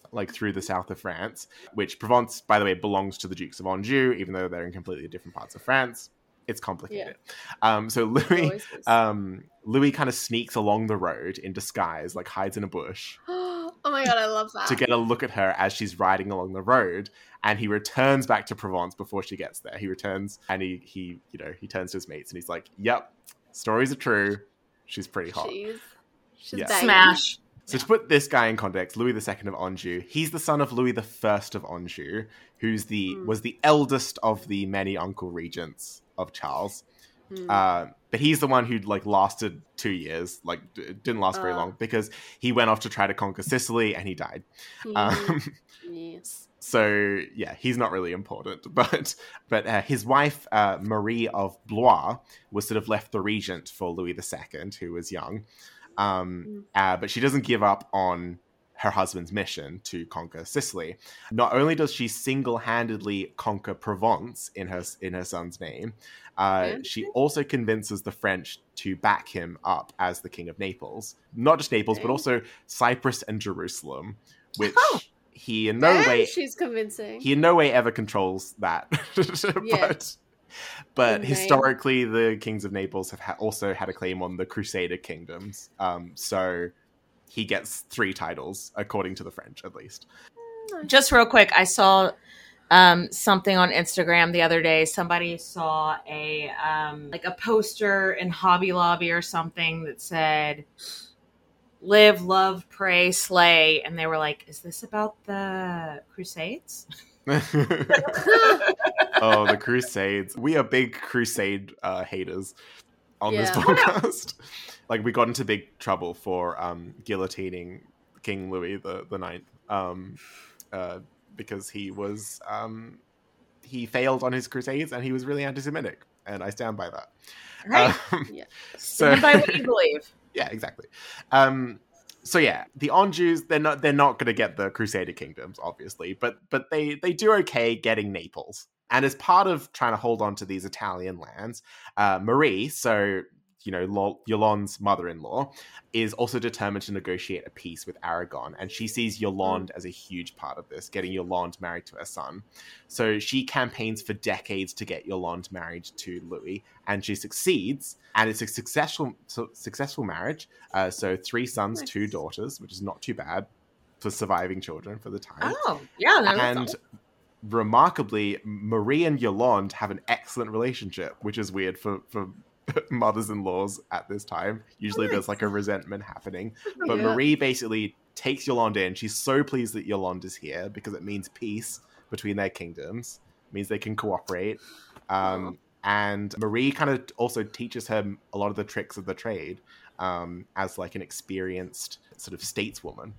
like through the south of France, which Provence, by the way, belongs to the Dukes of Anjou, even though they're in completely different parts of France. It's complicated. Yeah. Um, so Louis, um, Louis kind of sneaks along the road in disguise, like hides in a bush. Oh my god, I love that. To get a look at her as she's riding along the road, and he returns back to Provence before she gets there. He returns and he, he you know, he turns to his mates and he's like, "Yep, stories are true. She's pretty hot. She's, she's yeah. Smash." So to put this guy in context, Louis the Second of Anjou, he's the son of Louis the First of Anjou, who's the mm. was the eldest of the many uncle regents of Charles. Mm. Uh, but he's the one who like lasted two years, like d- didn't last uh. very long because he went off to try to conquer Sicily and he died. Mm. Um, yes. So yeah, he's not really important. But but uh, his wife uh, Marie of Blois was sort of left the regent for Louis the Second, who was young. Um, uh, but she doesn't give up on her husband's mission to conquer Sicily. Not only does she single-handedly conquer Provence in her in her son's name, uh, she also convinces the French to back him up as the King of Naples. Not just Naples, but also Cyprus and Jerusalem, which oh, he in no way she's convincing. He in no way ever controls that. yeah. But But historically, the kings of Naples have ha- also had a claim on the Crusader kingdoms. Um, so he gets three titles, according to the French, at least. Just real quick, I saw um, something on Instagram the other day. Somebody saw a um, like a poster in Hobby Lobby or something that said, "Live, love, pray, slay," and they were like, "Is this about the Crusades?" Oh, the Crusades. We are big Crusade uh, haters on yeah. this podcast. Like, we got into big trouble for um, guillotining King Louis the, the Ninth um, uh, because he was um, he failed on his Crusades and he was really anti-Semitic, and I stand by that. Right. Um, yeah. So, stand by what you believe. Yeah, exactly. Um, So yeah, the Anjous, they're not they're not going to get the Crusader kingdoms, obviously, but but they they do okay getting Naples. And as part of trying to hold on to these Italian lands, uh, Marie, so you know Yolande's mother-in-law, is also determined to negotiate a peace with Aragon, and she sees Yolande as a huge part of this, getting Yolande married to her son. So she campaigns for decades to get Yolande married to Louis, and she succeeds, and it's a successful su- successful marriage. Uh, so three sons, nice. two daughters, which is not too bad for surviving children for the time. Oh, yeah. No, and awesome. Remarkably, Marie and Yolande have an excellent relationship, which is weird for, for mothers-in-laws at this time. Usually nice. There's like a resentment happening. But yeah. Marie basically takes Yolande in. She's so pleased that Yolande is here because it means peace between their kingdoms. It means they can cooperate. Um, oh. And Marie kind of also teaches her a lot of the tricks of the trade um, as like an experienced sort of stateswoman.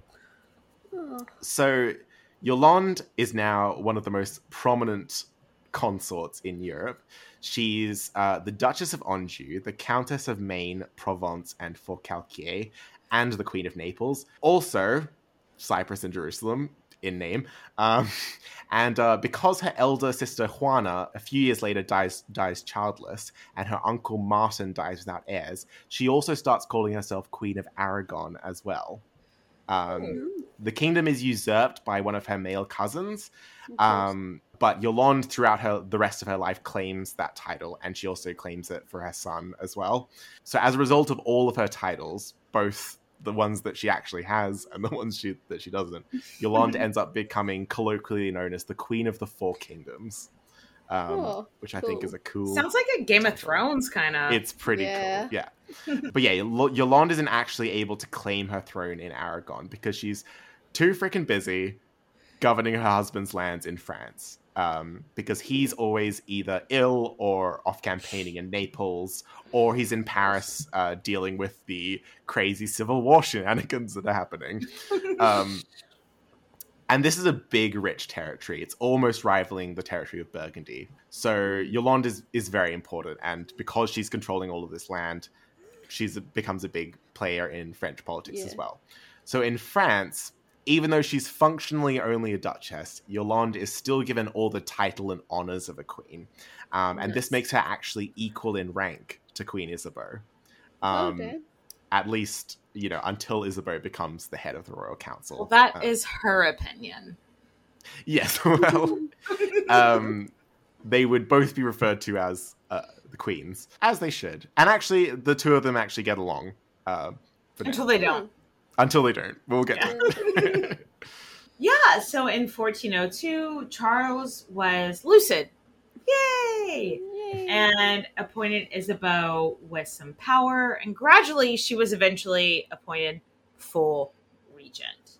Oh. So Yolande is now one of the most prominent consorts in Europe. She's uh, the Duchess of Anjou, the Countess of Maine, Provence, and Forcalquier, and the Queen of Naples. Also, Cyprus and Jerusalem in name. Um, and uh, because her elder sister Juana, a few years later, dies dies childless, and her uncle Martin dies without heirs, she also starts calling herself Queen of Aragon as well. Um, oh. The kingdom is usurped by one of her male cousins, um, but Yolande, throughout her the rest of her life, claims that title, and she also claims it for her son as well. So as a result of all of her titles, both the ones that she actually has and the ones she, that she doesn't, Yolande ends up becoming colloquially known as the Queen of the Four Kingdoms, um, oh, which I cool. think is a cool... Sounds like a Game title. of Thrones kind of... It's pretty yeah. cool, yeah. But yeah, Yolande isn't actually able to claim her throne in Aragon because she's too freaking busy governing her husband's lands in France. Um, because he's always either ill or off campaigning in Naples, or he's in Paris uh, dealing with the crazy civil war shenanigans that are happening. Um, and this is a big, rich territory. It's almost rivaling the territory of Burgundy. So Yolande is, is very important, and because she's controlling all of this land, she becomes a big player in French politics yeah. as well. So in France, even though she's functionally only a duchess, Yolande is still given all the title and honors of a queen. Um, and nice. This makes her actually equal in rank to Queen Isabeau. Um, okay. at least, you know, until Isabeau becomes the head of the Royal Council. Well, that um, is her opinion. Yes, well, um, they would both be referred to as uh, the queens, as they should. And actually, the two of them actually get along. Uh, Until they don't. Until they don't. We'll get Yeah. there. Yeah, so in fourteen oh two, Charles was lucid. Yay! Yay. And appointed Isabeau with some power, and gradually she was eventually appointed full regent.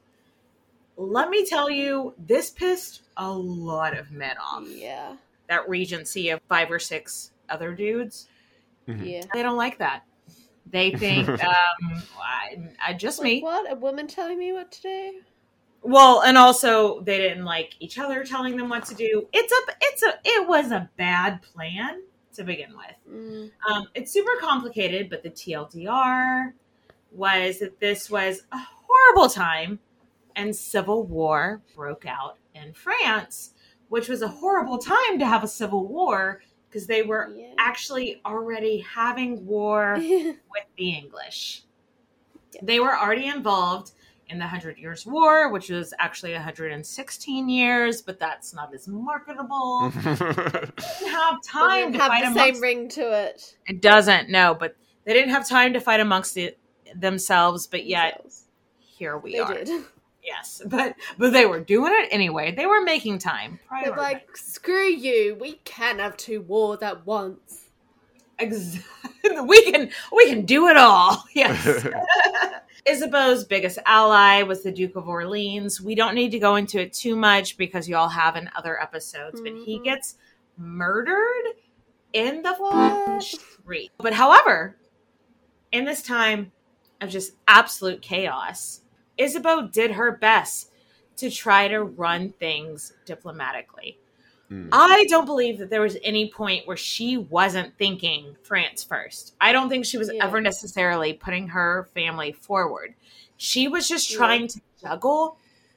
Let me tell you, this pissed a lot of men off. Yeah. That regency of five or six other dudes. Mhm. Yeah. They don't like that. They think, um, I, I just Like, me. what? A woman telling me what to do? Well, and also they didn't like each other telling them what to do. It's a, it's a, it was a bad plan to begin with. Mm. Um, it's super complicated, but the T L D R was that this was a horrible time, and civil war broke out in France, which was a horrible time to have a civil war because they were Yeah. actually already having war with the English. They were already involved in the Hundred Years' War, which was actually one hundred sixteen years, but that's not as marketable. They didn't have time Doesn't to have fight the amongst. same ring to it. It doesn't, no, but they didn't have time to fight amongst the, themselves. But yet, Themselves. here we They are. did. Yes, but but they were doing it anyway. They were making time. They're Prioritize. like, screw you, we can't have two wars at once. Ex- we can we can do it all. Yes. Isabeau's biggest ally was the Duke of Orleans. We don't need to go into it too much because you all have in other episodes, but he Mhm. gets murdered in the What? fucking street. But however, in this time of just absolute chaos, Isabeau did her best to try to run things diplomatically. Mm. I don't believe that there was any point where she wasn't thinking France first. I don't think she was Yeah. ever necessarily putting her family forward. She was just Yeah. trying to juggle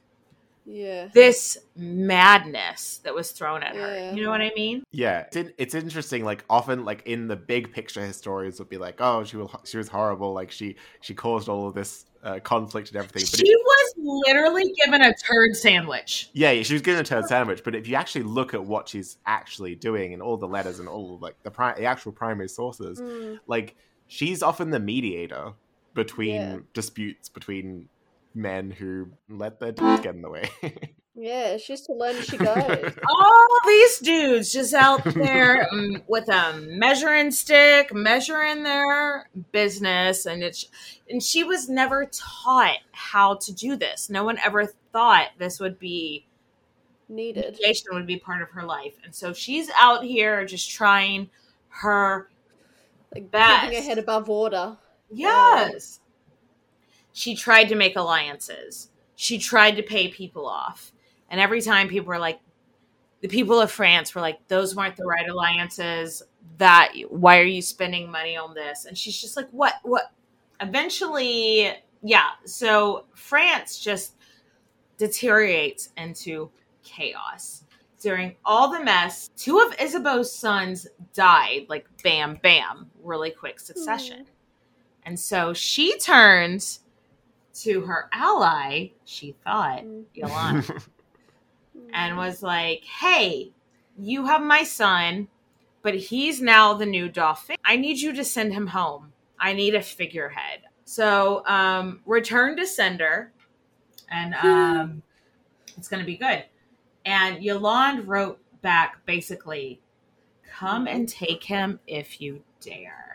Yeah. this madness that was thrown at her. Yeah. You know what I mean? Yeah, it's, in, it's interesting. Like often, like in the big picture, historians would be like, "Oh, she was she was horrible. Like she she caused all of this uh, conflict and everything." But She if, was literally given a turd sandwich. yeah, yeah, she was given a turd sandwich. But if you actually look at what she's actually doing and all the letters and all like the pri- the actual primary sources, Mm. like she's often the mediator between Yeah. disputes between men who let their dudes get in the way. Yeah, she's to learn as she goes. All these dudes just out there um, with a measuring stick, measuring their business, and it's and she was never taught how to do this. No one ever thought this would be Needed. mediation would be part of her life, and so she's out here just trying her Like, best. keeping her head above water. Yes. She tried to make alliances. She tried to pay people off. And every time people were like, the people of France were like, those weren't the right alliances. That, why are you spending money on this? And she's just like, what, what? Eventually, yeah. So France just deteriorates into chaos. During all the mess, two of Isabeau's sons died, like bam, bam, really quick succession. And so she turns to her ally, she thought, Mm. Yolande, and was like, hey, you have my son, but he's now the new Dauphin. I need you to send him home. I need a figurehead. So um, return to sender, and um, it's going to be good. And Yolande wrote back basically, come and take him if you dare.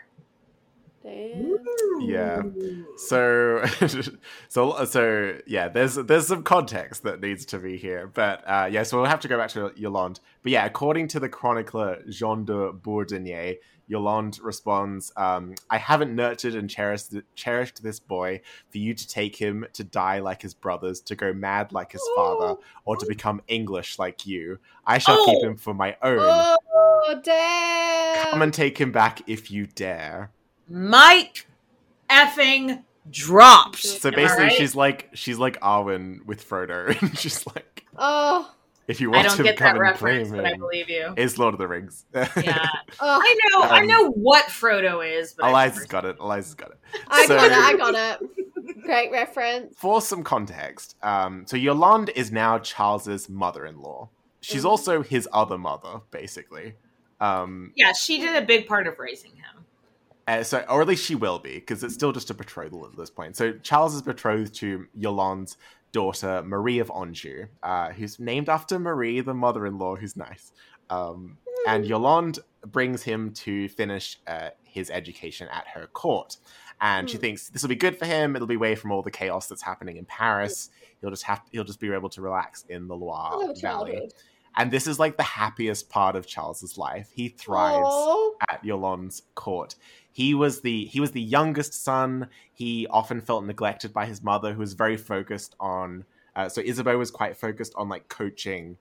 Damn. Yeah. So, so, so, yeah. There's there's some context that needs to be here, but uh, yeah. So we'll have to go back to Yolande. But yeah, according to the chronicler Jean de Bourdonnais, Yolande responds, um, "I haven't nurtured and cherished cherished this boy for you to take him to die like his brothers, to go mad like his father, or to become English like you. I shall Oh. keep him for my own. Oh, damn. Come and take him back if you dare." Mike effing dropped. So Am I basically, right? she's like she's like Arwen with Frodo, and she's like, Oh, if you I want don't to get come that and claim reference, but I him, believe you. is Lord of the Rings. Yeah. Oh, I know, I Um, know what Frodo is, but I've Eliza's never got it. Eliza's got it. I So- got it. I got it. Great reference. For some context, um, so Yolande is now Charles's mother-in-law. She's Mhm. also his other mother, basically. Um, Yeah, she did a big part of raising him. uh, so, or at least she will be, because it's still just a betrothal at this point. So Charles is betrothed to Yolande's daughter, Marie of Anjou, uh, who's named after Marie, the mother-in-law, who's nice. Um, and Yolande brings him to finish uh, his education at her court. And she Mm. thinks this will be good for him. It'll be away from all the chaos that's happening in Paris. He'll just have he'll just be able to relax in the I Loire love Valley. childhood. And this is like the happiest part of Charles's life. He thrives Aw. at Yolande's court. He was the he was the youngest son. He often felt neglected by his mother, who was very focused on. Uh, so Isabeau was quite focused on like coaching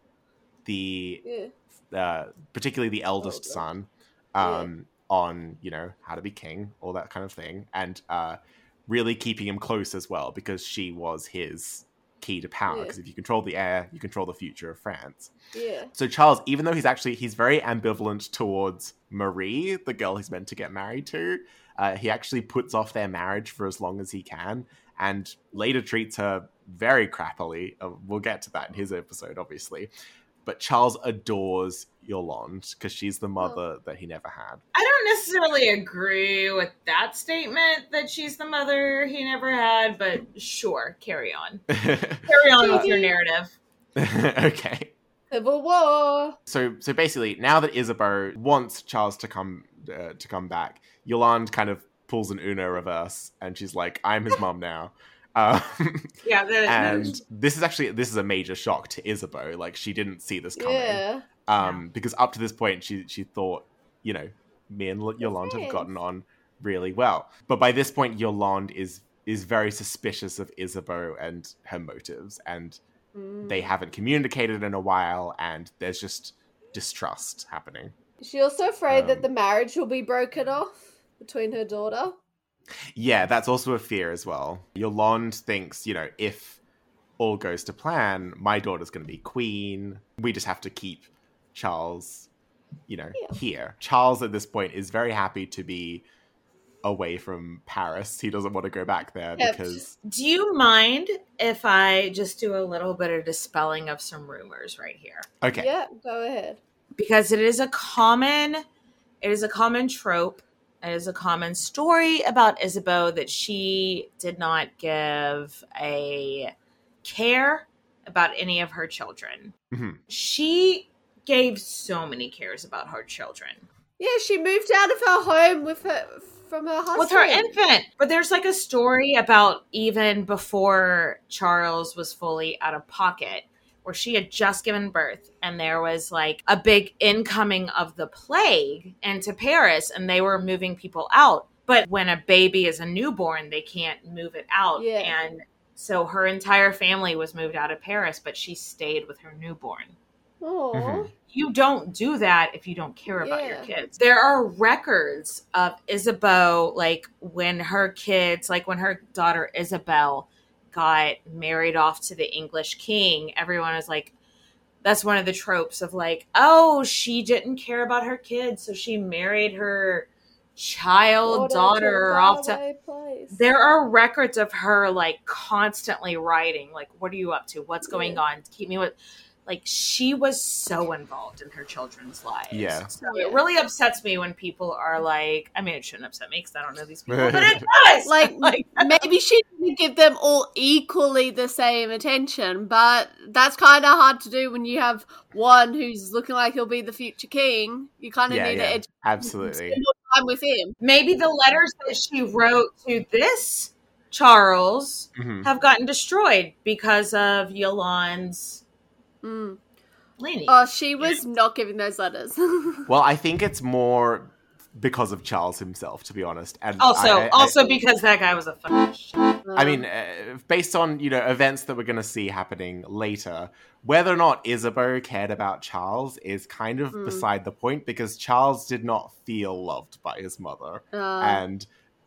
the, Yeah. uh, particularly the eldest Older. son, Yeah. um, on you know how to be king, all that kind of thing, and uh, really keeping him close as well because she was his key to power. Yeah. Because if you control the heir, you control the future of France. Yeah. So Charles, even though he's actually, he's very ambivalent towards Marie, the girl he's meant to get married to, uh, he actually puts off their marriage for as long as he can and later treats her very crappily. Uh, we'll get to that in his episode, obviously. But Charles adores Yolande because she's the mother Oh. that he never had. I don't necessarily agree with that statement that she's the mother he never had, but sure, carry on. Carry on with your narrative. Okay. Civil War. So, so basically, now that Isabeau wants Charles to come uh, to come back, Yolande kind of pulls an Uno reverse, and she's like, "I'm his mom now." Um, Yeah, that, and this is actually this is a major shock to Isabeau. Like, she didn't see this coming, Yeah. um, because up to this point, she she thought, you know, me and Yolande have friends. gotten on really well. But by this point, Yolande is is very suspicious of Isabeau and her motives, and Mm. they haven't communicated in a while, and there's just distrust happening. Is she also afraid Um, that the marriage will be broken off between her daughter? Yeah, that's also a fear as well. Yolande thinks, you know, if all goes to plan, my daughter's going to be queen. We just have to keep Charles, you know, Yeah. here. Charles at this point is very happy to be away from Paris. He doesn't want to go back there Yep. because do you mind if I just do a little bit of dispelling of some rumors right here? okay. Yeah, go ahead. Because it is a common, it is a common trope. It is a common story about Isabeau that she did not give a care about any of her children. Mhm. She gave so many cares about her children. Yeah, she moved out of her home with her from her husband. With her infant. But there's like a story about even before Charles was fully out of pocket, where she had just given birth and there was like a big incoming of the plague into Paris and they were moving people out. But when a baby is a newborn, they can't move it out. Yeah. And so her entire family was moved out of Paris, but she stayed with her newborn. Aw. Mhm. You don't do that if you don't care about your Yeah. kids. There are records of Isabeau, like when her kids, like when her daughter Isabel got married off to the English king, everyone is like, that's one of the tropes of like, oh, she didn't care about her kids, so she married her child daughter off to. faraway place. There are records of her like constantly writing, like, what are you up to? What's going Yeah. on? Keep me with. Like, she was so involved in her children's lives. Yeah. So Yeah. it really upsets me when people are like, I mean, it shouldn't upset me because I don't know these people, but it does. Like, Like, maybe she didn't give them all equally the same attention, but that's kind of hard to do when you have one who's looking like he'll be the future king. You kind of Yeah, need yeah, to edu- absolutely. spend more time with him. maybe the letters that she wrote to this Charles Mhm. have gotten destroyed because of Yolande's Mm. leaning. Oh, she was not giving those letters. Well, I think it's more because of Charles himself, to be honest. And also, I- I- also because that guy was a fucking shit. I mean, uh, based on, you know, events that we're going to see happening later, whether or not Isabeau cared about Charles is kind of Mm. beside the point because Charles did not feel loved by his mother. Uh, And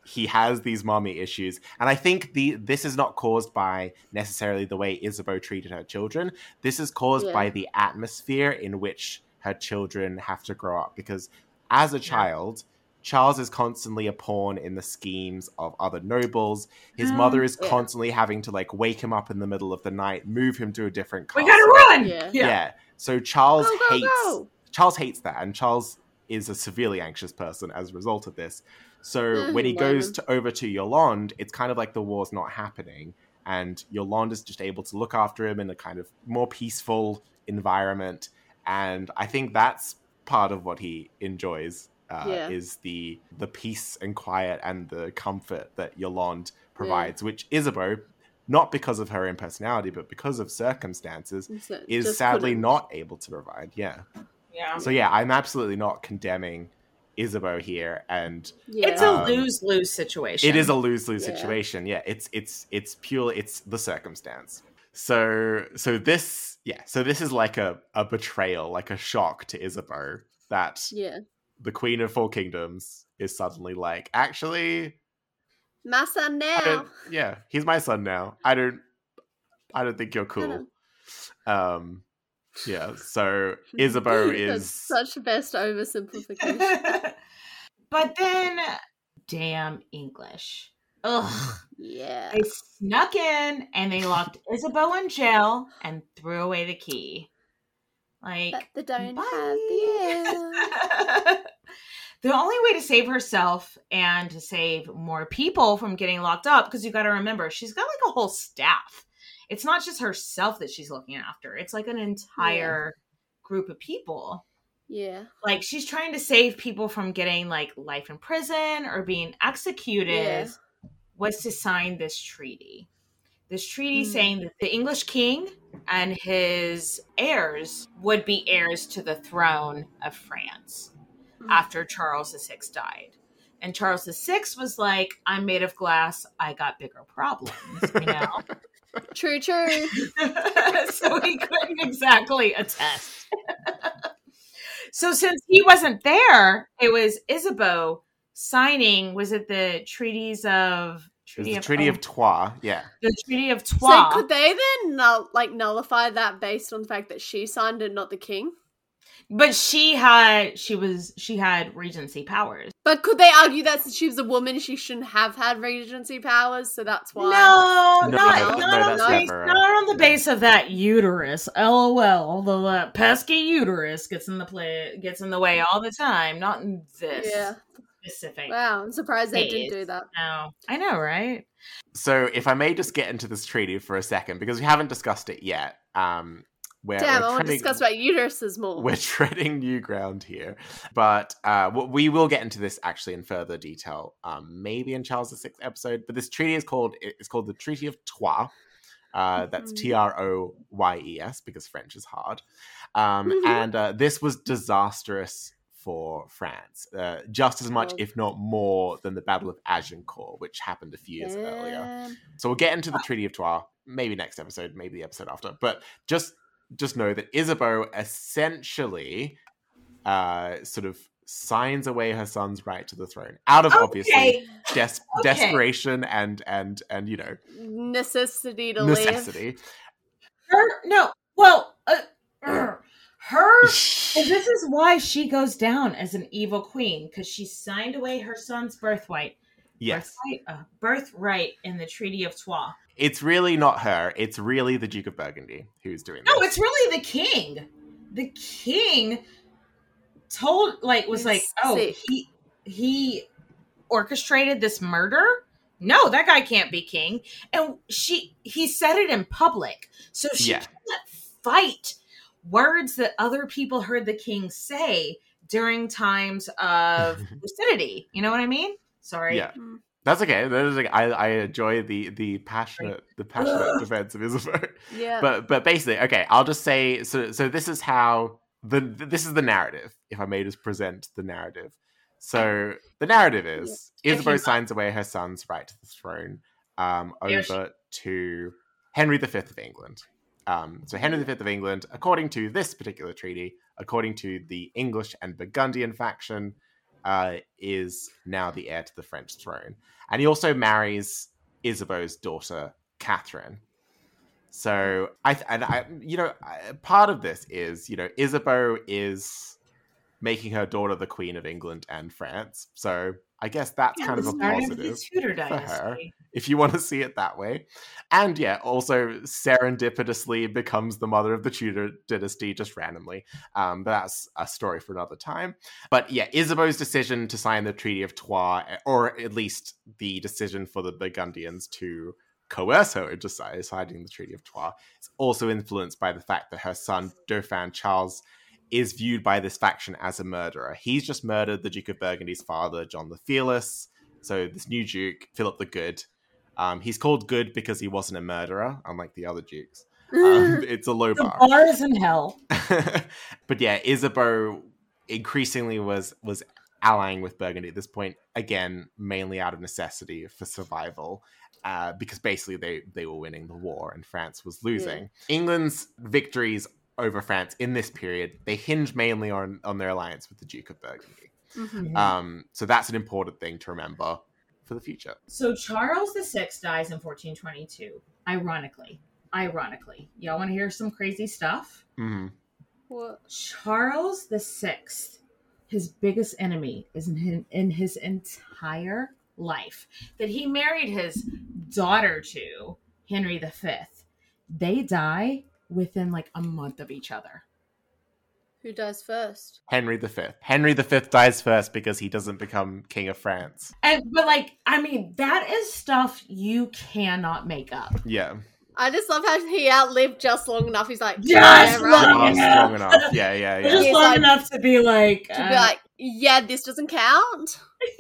he has these mommy issues. And I think the this is not caused by necessarily the way Isabeau treated her children. This is caused Yeah. by the atmosphere in which her children have to grow up. Because as a child, Charles is constantly a pawn in the schemes of other nobles. His mother is Yeah. constantly having to like wake him up in the middle of the night, move him to a different We castle. gotta run. Yeah. Yeah. Yeah. So Charles Go, go, hates go. Charles hates that, and Charles is a severely anxious person as a result of this. So Mm, when he blame goes him. to over to Yolande, it's kind of like the war's not happening, and Yolande is just able to look after him in a kind of more peaceful environment. And I think that's part of what he enjoys. Uh, Yeah. is the the peace and quiet and the comfort that Yolande provides, which Isabeau, not because of her own personality, but because of circumstances, So, is just sadly couldn't. not able to provide. Yeah. Yeah. So yeah, I'm absolutely not condemning Isabeau here, and Yeah. It's a Um, lose-lose situation. it is a lose-lose Yeah. situation. Yeah, it's it's it's pure. It's the circumstance. So so this yeah. So this is like a a betrayal, like a shock to Isabeau that yeah. the Queen of Four Kingdoms is suddenly like, actually, My son I now. don't- yeah, he's my son now. I don't I don't think you're cool. Um, yeah. So Isabeau That's is such best oversimplification. But then, damn English. Ugh. Yeah. They snuck in and they locked Isabeau in jail and threw away the key. Like, But they don't bye. have the air. The only way to save herself and to save more people from getting locked up, because you got to remember, she's got like a whole staff. It's not just herself that she's looking after. It's like an entire group of people. Yeah. Like, she's trying to save people from getting like life in prison or being executed. Yeah. Was to sign this treaty. This treaty Mm. saying that the English king and his heirs would be heirs to the throne of France Mm. after Charles the Sixth died. And Charles the Sixth was like, I'm made of glass. I got bigger problems, you know? True, true. So he couldn't exactly attest. So since he wasn't there, it was Isabeau signing, was it the treaties of... Treaty, the Treaty of Troyes, yeah. The Treaty of So Troyes. could they then null- like nullify that based on the fact that she signed it, not the king? But she had, she was, she had regency powers. But could they argue that since she was a woman, she shouldn't have had regency powers? So that's why. No, No, not, no, not, no, on the that's base, never- not on the no. base of that uterus. LOL. Although that pesky uterus gets in the play, gets in the way all the time. Not in this Yeah. specific. Wow, I'm surprised they didn't Case. do that. No, I know, right? So if I may just get into this treaty for a second, because we haven't discussed it yet. Um, where Damn, we're I want to treading- discuss about uteruses more. We're treading new ground here, but uh, w- we will get into this actually in further detail, um, maybe in Charles the Sixth episode. But this treaty is called it's called the Treaty of Troyes. Uh, that's Mhm. T R O Y E S because French is hard, um, Mhm. and uh, this was disastrous for France, uh, just as much, Oh. if not more, than the Battle of Agincourt, which happened a few years earlier. Damn. So we'll get into the Treaty of Troyes, maybe next episode, maybe the episode after. But just just know that Isabeau essentially uh, sort of signs away her son's right to the throne out of obviously Okay. des- Okay. desperation and and and you know Necessity to live. necessity. Her, no, well, uh, uh, her. And this is why she goes down as an evil queen, because she signed away her son's birthright. Yes, Birthright, uh, birthright in the Treaty of Troyes. it's really not her. It's really the Duke of Burgundy who's doing this. No, it's really the king. The king told, like, was like, oh, Sick. he he orchestrated this murder. No, that guy can't be king. And she, he said it in public, so she Yeah. can't fight words that other people heard the king say during times of lucidity. You know what I mean? Sorry. Yeah. Mm. That's okay. That is like, I I enjoy the the passionate the passionate defense of Isabeau. Yeah. But but basically, okay, I'll just say so. So this is how the this is the narrative. If I may just present the narrative. So the narrative is Yeah. Isabeau If you- signs away her son's right to the throne um, Yes. over to Henry the Fifth of England. Um, so Henry the Fifth of England, according to this particular treaty, according to the English and Burgundian faction, uh, is now the heir to the French throne. And he also marries Isabeau's daughter, Catherine. So, I and I, you know, part of this is, you know, Isabeau is making her daughter the Queen of England and France. So I guess that's Yeah, kind of the a start of the positive Tudor for her, dynasty. if you want to see it that way. And yeah, also serendipitously becomes the mother of the Tudor dynasty just randomly. Um, but that's a story for another time. But yeah, Isabeau's decision to sign the Treaty of Troyes, or at least the decision for the Burgundians to coerce her into signing the Treaty of Troyes, is also influenced by the fact that her son, Dauphin Charles, is viewed by this faction as a murderer. He's just murdered the Duke of Burgundy's father, John the Fearless. So this new Duke, Philip the Good, um, he's called good because he wasn't a murderer, unlike the other dukes. Um, it's a low The bar. bar is in hell. But yeah, Isabeau increasingly was was allying with Burgundy at this point, again, mainly out of necessity for survival, uh, because basically they, they were winning the war and France was losing. Yeah. England's victories over France in this period, they hinge mainly on, on their alliance with the Duke of Burgundy. Mm-hmm. Um, so that's an important thing to remember for the future. So Charles the Sixth dies in fourteen twenty-two. Ironically. Ironically. Y'all want to hear some crazy stuff? Mm-hmm. What? Charles the Sixth, his biggest enemy is in his, in his entire life, that he married his daughter to, Henry the Fifth. They die within like a month of each other. Who dies first? Henry the Fifth. Henry the Fifth dies first because he doesn't become King of France. And but like, I mean, that is stuff you cannot make up. Yeah. I just love how he outlived just long enough. He's like, just yeah, right. long, just long enough. Yeah, yeah, yeah. Just He's long like, enough to be like, to uh, be like, yeah, this doesn't count.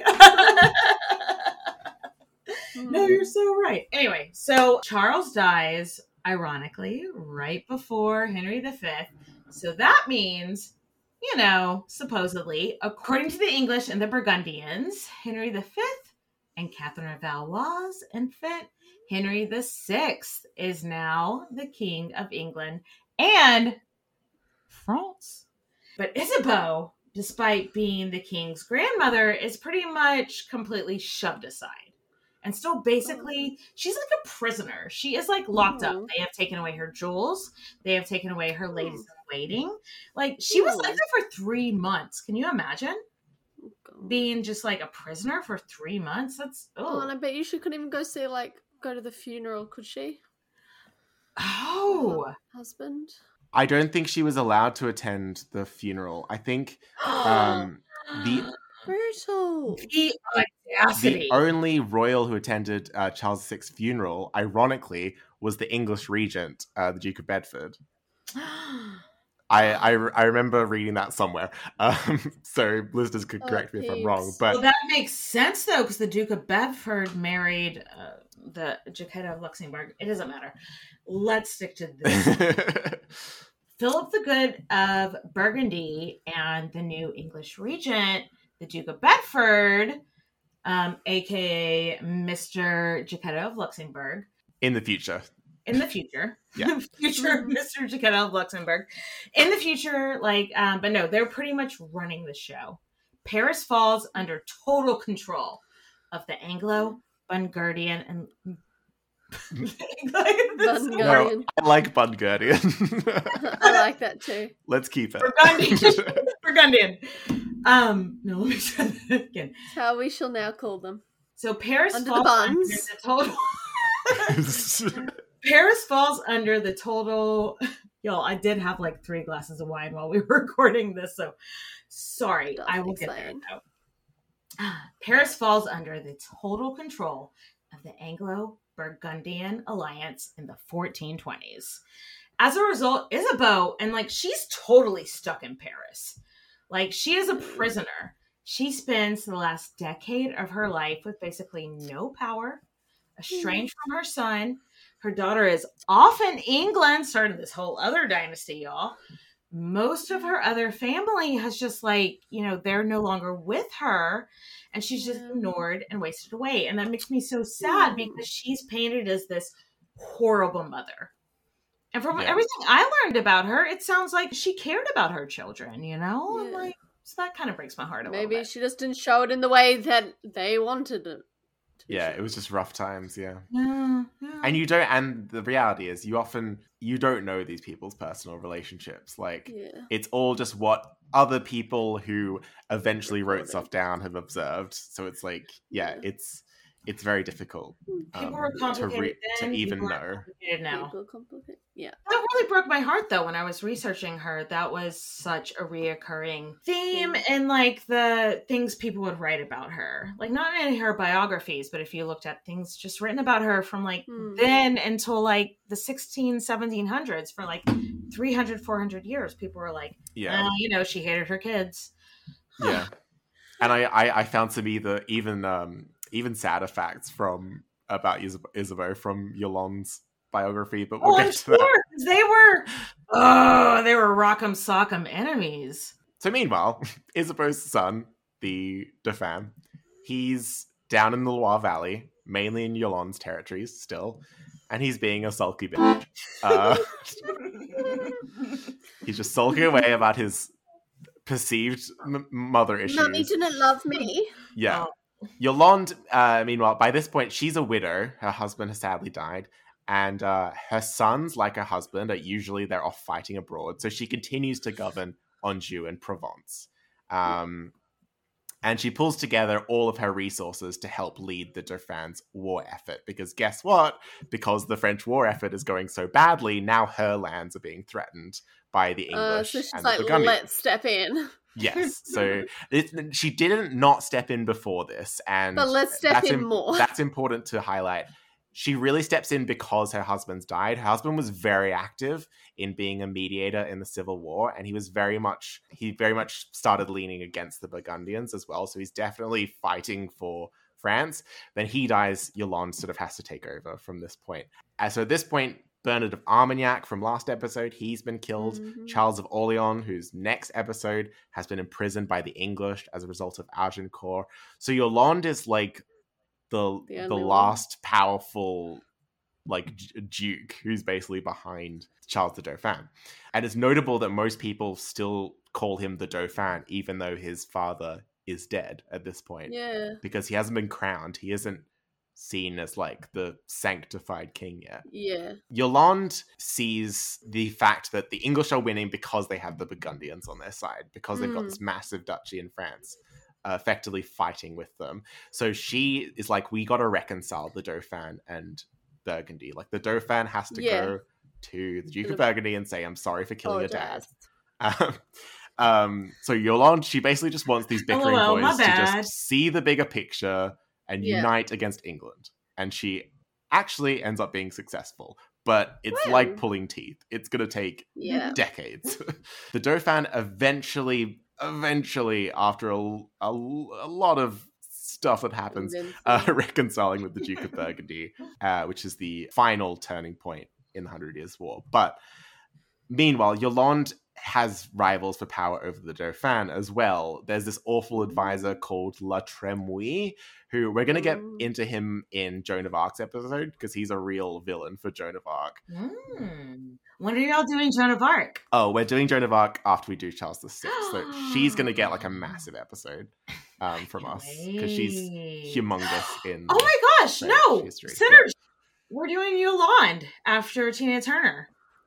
No, you're so right. Anyway, so Charles dies, ironically, right before Henry the Fifth. So that means, you know, supposedly, according to the English and the Burgundians, Henry the Fifth and Catherine of Valois' infant, Henry the Sixth, is now the King of England and France. But Isabeau, despite being the king's grandmother, is pretty much completely shoved aside. And still basically, she's like a prisoner. She is like locked mm. up. They have taken away her jewels. They have taken away her ladies in waiting. Like, she was like there for three months. Can you imagine? Being just like a prisoner for three months? That's, oh. And I bet you she couldn't even go see, like, go to the funeral, could she? Oh. Her husband? I don't think she was allowed to attend the funeral. I think um, the... Brutal. The audacity. The only royal who attended uh, Charles the Sixth's funeral, ironically, was the English regent, uh, the Duke of Bedford. I, I I remember reading that somewhere. Um, so listeners could correct oh, me if I'm wrong. But well, that makes sense though, because the Duke of Bedford married uh, the Jacquetta of Luxembourg. It doesn't matter. Let's stick to this. Philip the Good of Burgundy and the new English regent, the Duke of Bedford, um, aka Mister Jacquetta of Luxembourg. In the future. In the future. Yeah. Future Mister Jacquetta of Luxembourg. In the future, like, um, but no, they're pretty much running the show. Paris falls under total control of the Anglo, Burgundian, and no, I like Burgundian. I like that too. Let's keep it. Burgundian. Burgundian. Um, no, let me try that again. That's how we shall now call them. So Paris under falls the buns. Under the total. Paris falls under the total. Y'all, I did have like three glasses of wine while we were recording this, so sorry. Don't I will get there though. Paris falls under the total control of the Anglo-Burgundian alliance in the fourteen twenties. As a result, Isabeau, and like she's totally stuck in Paris. Like she is a prisoner. She spends the last decade of her life with basically no power, estranged from her son. Her daughter is off in England, starting this whole other dynasty, y'all. Most of her other family has just like, you know, they're no longer with her. And she's just ignored and wasted away. And that makes me so sad because she's painted as this horrible mother. And from yeah. everything I learned about her, it sounds like she cared about her children, you know? Yeah. I'm like, So that kind of breaks my heart a Maybe little bit. she just didn't show it in the way that they wanted it. Yeah, it was just rough times, yeah. Yeah, yeah. And you don't, and the reality is you often, you don't know these people's personal relationships. Like, Yeah. it's all just what other people who eventually wrote Recorded. stuff down have observed. So it's like, yeah, Yeah. it's it's very difficult People um, were to, complicated re- to then, even people are know. complicated now. People complicate. Yeah. That really broke my heart, though, when I was researching her. That was such a reoccurring theme Yeah. in, like, the things people would write about her. Like, not in her biographies, but if you looked at things just written about her from, like, Hmm. then until, like, the sixteen, seventeen hundreds, for, like, three hundred, four hundred years, people were like, Yeah, well, you know, she hated her kids. yeah. And I, I, I found some either even um even sadder facts from about Isab- Isabeau from Yolande's biography, but we'll Oh, get I'm to sure, that. 'cause they were, oh, they were rock'em sock'em enemies. So meanwhile, Isabeau's son, the Dauphin, he's down in the Loire Valley, mainly in Yolande's territories still, and he's being a sulky bitch. Uh, he's just sulking away about his perceived m- mother issues. Mummy didn't love me. Yeah. Yolande, uh, meanwhile, by this point, she's a widow. Her husband has sadly died. And uh, her sons, like her husband, are usually they're off fighting abroad. So she continues to govern Anjou and Provence. Um, and she pulls together all of her resources to help lead the Dauphin's war effort. Because guess what? Because the French war effort is going so badly, now her lands are being threatened by the English Uh, so she's and like, the Burgundians. let's step in. Yes, so it, she didn't not step in before this, and But let's step that's in im- more. That's important to highlight. She really steps in because her husband's died. Her husband was very active in being a mediator in the Civil War, and he was very much he very much started leaning against the Burgundians as well. So he's definitely fighting for France. Then he dies. Yolande sort of has to take over from this point. And so at this point, Bernard of Armagnac from last episode, he's been killed. Mhm. Charles of Orleans, whose next episode has been imprisoned by the English as a result of Agincourt. So Yolande is like the The the, only one. last powerful like d- duke who's basically behind Charles the Dauphin. And it's notable that most people still call him the Dauphin, even though his father is dead at this point, Yeah. because he hasn't been crowned. He isn't seen as like the sanctified king yet. Yeah. Yolande sees the fact that the English are winning because they have the Burgundians on their side, because they've got Mm. this massive duchy in France, uh, effectively fighting with them. So she is like, we got to reconcile the Dauphin and Burgundy. Like, the Dauphin has to Yeah. go to the Duke To of the- Burgundy and say, I'm sorry for killing your dad. Apologize. Um, um, so Yolande, she basically just wants these bickering LOL, my boys to bad. just see the bigger picture and Yeah. unite against England. And she actually ends up being successful. But it's Well. like pulling teeth. It's going to take Yeah. decades. The Dauphin eventually, eventually, after a, a, a lot of stuff that happens, uh, reconciling with the Duke of Burgundy, uh, which is the final turning point in the Hundred Years' War. But meanwhile, Yolande has rivals for power over the Dauphin as well. There's this awful advisor called La Trémouille, who we're going to get Mm. into him in Joan of Arc's episode, because he's a real villain for Joan of Arc. Mm. When are y'all doing Joan of Arc? Oh, we're doing Joan of Arc after we do Charles the Sixth, so she's going to get like a massive episode um, from us, because she's Wait. humongous in... Oh my gosh, French no! history. Sinners! We're doing Yolande after Tina Turner.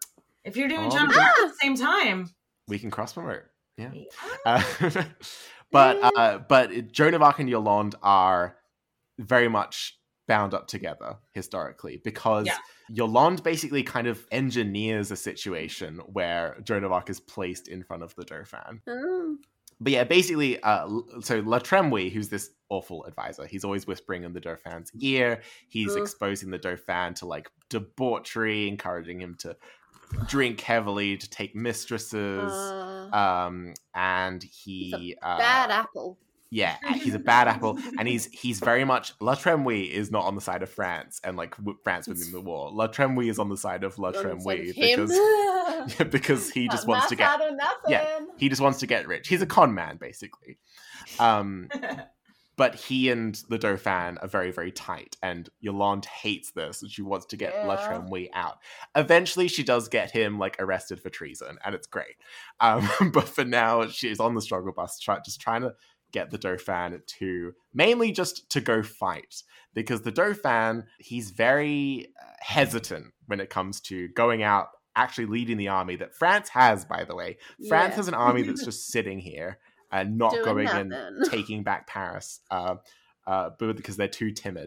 If you're doing Oh, Joan of we Arc can- at the same time. We can cross-promote. Yeah. Yeah. Uh, but uh, but Joan of Arc and Yolande are very much bound up together historically, because Yeah. Yolande basically kind of engineers a situation where Joan of Arc is placed in front of the Dauphin. Oh. But yeah, basically, uh, so La Trémouille, who's this awful advisor, he's always whispering in the Dauphin's ear. He's Ugh. exposing the Dauphin to like debauchery, encouraging him to drink heavily, to take mistresses. Uh, Um, and he uh, bad apple. yeah, he's a bad apple, and he's he's very much La Trémouille is not on the side of France and like w- France winning the war. La Trémouille is on the side of La On the side Trémouille of him. because because he just Not wants my to get side or nothing. yeah. he just wants to get rich. He's a con man basically. Um, But he and the Dauphin are very, very tight, and Yolande hates this, and she wants to get Yeah. La Tremouille out. Eventually, she does get him like arrested for treason, and it's great. Um, but for now, she's on the struggle bus, try, just trying to get the Dauphin to, mainly just to go fight, because the Dauphin, he's very uh, hesitant when it comes to going out, actually leading the army that France has, by the way. France Yeah. has an army that's just sitting here and not Doing going nothing. and taking back Paris, uh, uh, but because they're too timid.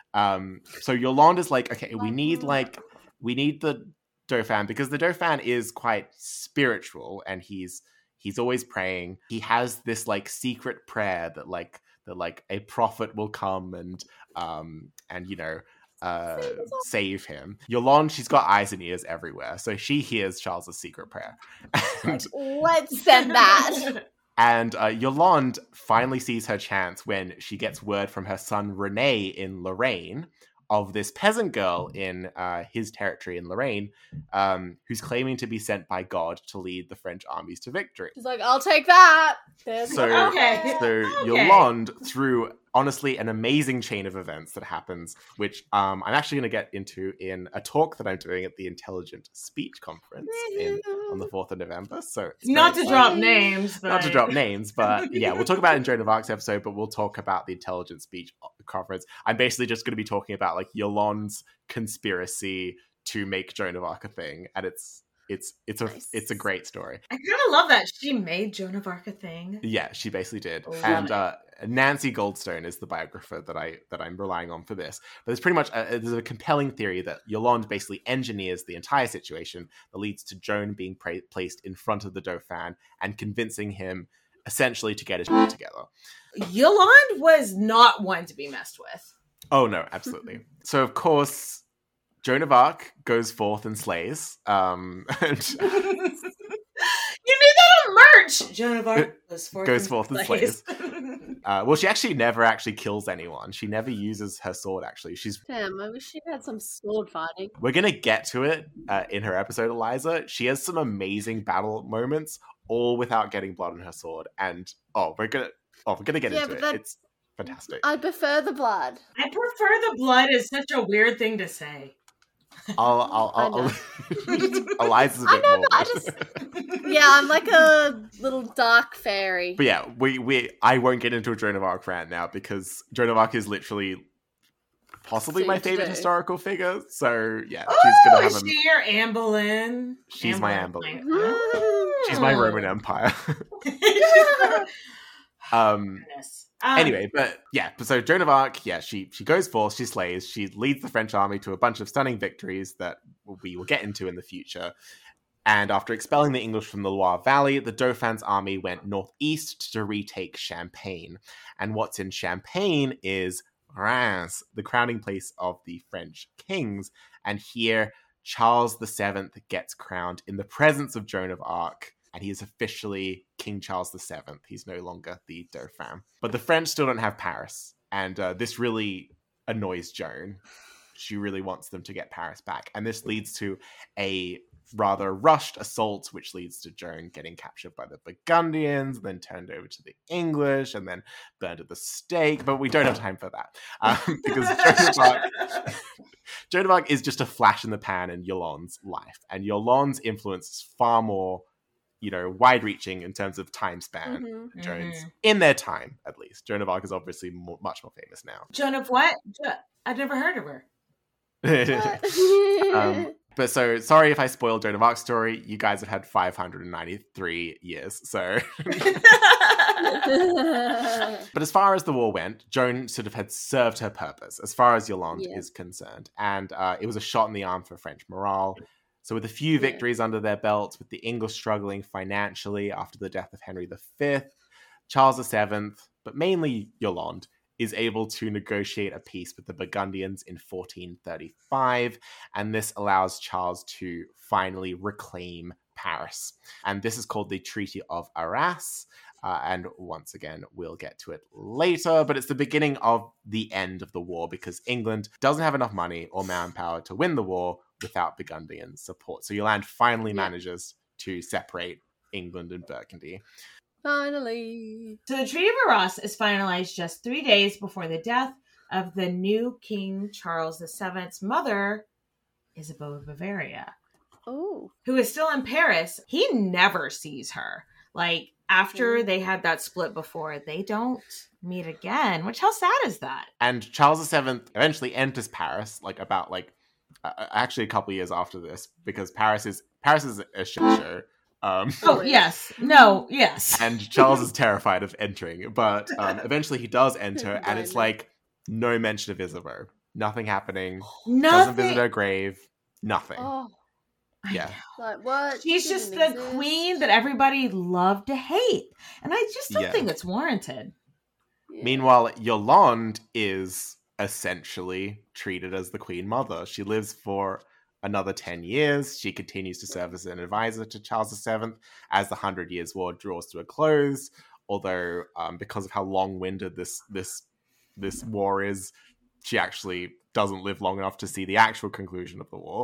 Um, so Yolande is like, okay, we need like, we need the Dauphin, because the Dauphin is quite spiritual, and he's he's always praying. He has this like secret prayer that like that like a prophet will come and um and you know uh save him. Yolande, she's got eyes and ears everywhere, so she hears Charles's secret prayer. And Let's send that. And uh, Yolande finally sees her chance when she gets word from her son Rene in Lorraine of this peasant girl in uh, his territory in Lorraine, um, who's claiming to be sent by God to lead the French armies to victory. She's like, I'll take that. There's So, my- Okay. so Okay. Yolande, through honestly an amazing chain of events that happens, which um, I'm actually going to get into in a talk that I'm doing at the Intelligent Speech Conference in, on the fourth of November. So it's Not very to exciting. drop names, but Not to drop names, but yeah, we'll talk about it in Joan of Arc's episode, but we'll talk about the Intelligent Speech Conference. I'm basically just going to be talking about like Yolande's conspiracy to make Joan of Arc a thing, and it's it's it's a Nice. it's a great story. I kind of love that she made Joan of Arc a thing. Yeah, she basically did. Love and it. uh, Nancy Goldstone is the biographer that I that I'm relying on for this. But there's pretty much a, there's a compelling theory that Yolande basically engineers the entire situation that leads to Joan being pra- placed in front of the Dauphin and convincing him essentially to get his shit together. Yolande was not one to be messed with. Oh no, absolutely. So of course, Joan of Arc goes forth and slays. Um, and You need that on merch. Joan of Arc goes forth, Goes and forth and slays. uh, well, she actually never actually kills anyone. She never uses her sword. Actually, she's. Damn, I wish she had some sword fighting. We're gonna get to it uh, in her episode, Eliza. She has some amazing battle moments, all without getting blood on her sword. And oh, we're gonna oh, we're gonna get Yeah, into but it. that- It's fantastic. I prefer the blood. I prefer the blood is such a weird thing to say. I'll, I'll, I I'll, know. I'll Eliza's a I bit know, more. but I just- Yeah, I'm like a little dark fairy. But yeah, we, we I won't get into a Joan of Arc rant now because Joan of Arc is literally possibly So my you favorite do. historical figure. So yeah, Oh, she's gonna have is a, she your Anne Boleyn? She's my Anne Boleyn. Oh. she's my Roman Empire. um Goodness. Um, anyway, but yeah, so Joan of Arc, yeah, she she goes forth, she slays, she leads the French army to a bunch of stunning victories that we will get into in the future. And after expelling the English from the Loire Valley, the Dauphin's army went northeast to retake Champagne. And what's in Champagne is Reims, the crowning place of the French kings. And here, Charles the Seventh gets crowned in the presence of Joan of Arc, and he is officially King Charles the Seventh. He's no longer the Dauphin. But the French still don't have Paris, and uh, this really annoys Joan. She really wants them to get Paris back, and this leads to a rather rushed assault, which leads to Joan getting captured by the Burgundians, then turned over to the English, and then burned at the stake. But we don't have time for that, um, because Joan of Arc, Joan of Arc is just a flash in the pan in Yolande's life, and Yolande's influence is far more, you know, wide-reaching in terms of time span. Mhm. than Joan's Mhm. in their time, at least. Joan of Arc is obviously more, much more famous now. Joan of what? Jo- I've never heard of her. um, but so sorry if I spoiled Joan of Arc's story. You guys have had five hundred ninety-three years, so. But as far as the war went, Joan sort of had served her purpose, as far as Yolande Yeah. is concerned. And uh, it was a shot in the arm for French morale. So with a few Yeah. victories under their belts, with the English struggling financially after the death of Henry the Fifth, Charles the Seventh, but mainly Yolande, is able to negotiate a peace with the Burgundians in fourteen thirty-five, and this allows Charles to finally reclaim Paris. And this is called the Treaty of Arras, uh, and once again, we'll get to it later, but it's the beginning of the end of the war because England doesn't have enough money or manpower to win the war without Burgundian support. So Yolande finally Yeah. manages to separate England and Burgundy. Finally. So the Treaty of Arras is finalized just three days before the death of the new King Charles the Seventh's mother, Isabeau of Bavaria, Oh. who is still in Paris. He never sees her. Like, after Mm. they had that split before, they don't meet again, which, how sad is that? And Charles the Seventh eventually enters Paris, like about like uh, actually a couple years after this, because Paris is Paris is a shit show. Um, Oh, yes. No, yes. and Charles is terrified of entering, but um, eventually he does enter, and it's like no mention of Isabeau, nothing happening. Doesn't visit Nothing. her grave, nothing. Oh, I Yeah. know. like what? She's She just the didn't exist. queen that everybody loved to hate. And I just don't Yeah. think it's warranted. Yeah. Meanwhile, Yolande is essentially treated as the Queen Mother. She lives for another ten years. She continues to serve as an advisor to Charles the Seventh as the Hundred Years' War draws to a close. Although, um, because of how long-winded this this this war is, she actually doesn't live long enough to see the actual conclusion of the war.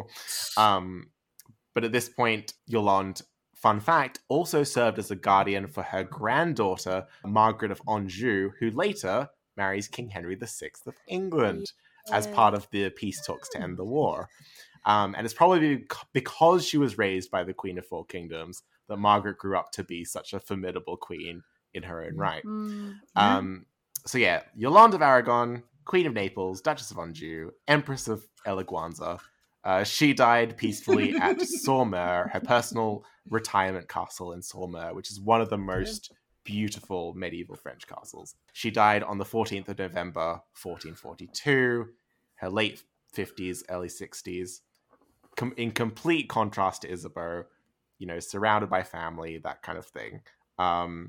Um, but at this point, Yolande, fun fact, also served as a guardian for her granddaughter, Margaret of Anjou, who later marries King Henry the Sixth of England as Yeah. part of the peace talks to end the war. Um, and it's probably bec- because she was raised by the Queen of Four Kingdoms that Margaret grew up to be such a formidable queen in her own right. Mm. Um, so yeah, Yolande of Aragon, Queen of Naples, Duchess of Anjou, Empress of Eleguanza. Uh, she died peacefully at Saumur, her personal retirement castle in Saumur, which is one of the most beautiful medieval French castles. She died on the fourteenth of November, fourteen forty-two, her late fifties, early sixties, com- in complete contrast to Isabeau, you know, surrounded by family, that kind of thing. Um,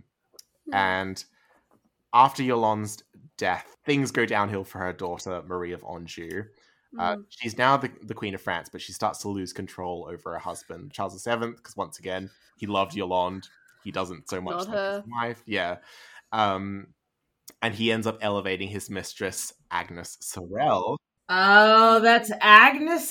and after Yolande's death, things go downhill for her daughter, Marie of Anjou. Uh, Mm. she's now the, the Queen of France, but she starts to lose control over her husband, Charles the Seventh, because once again, he loved Yolande. He doesn't so much Not like her. his wife. Yeah. Um, and he ends up elevating his mistress, Agnes Sorel, Oh, that's Agnes's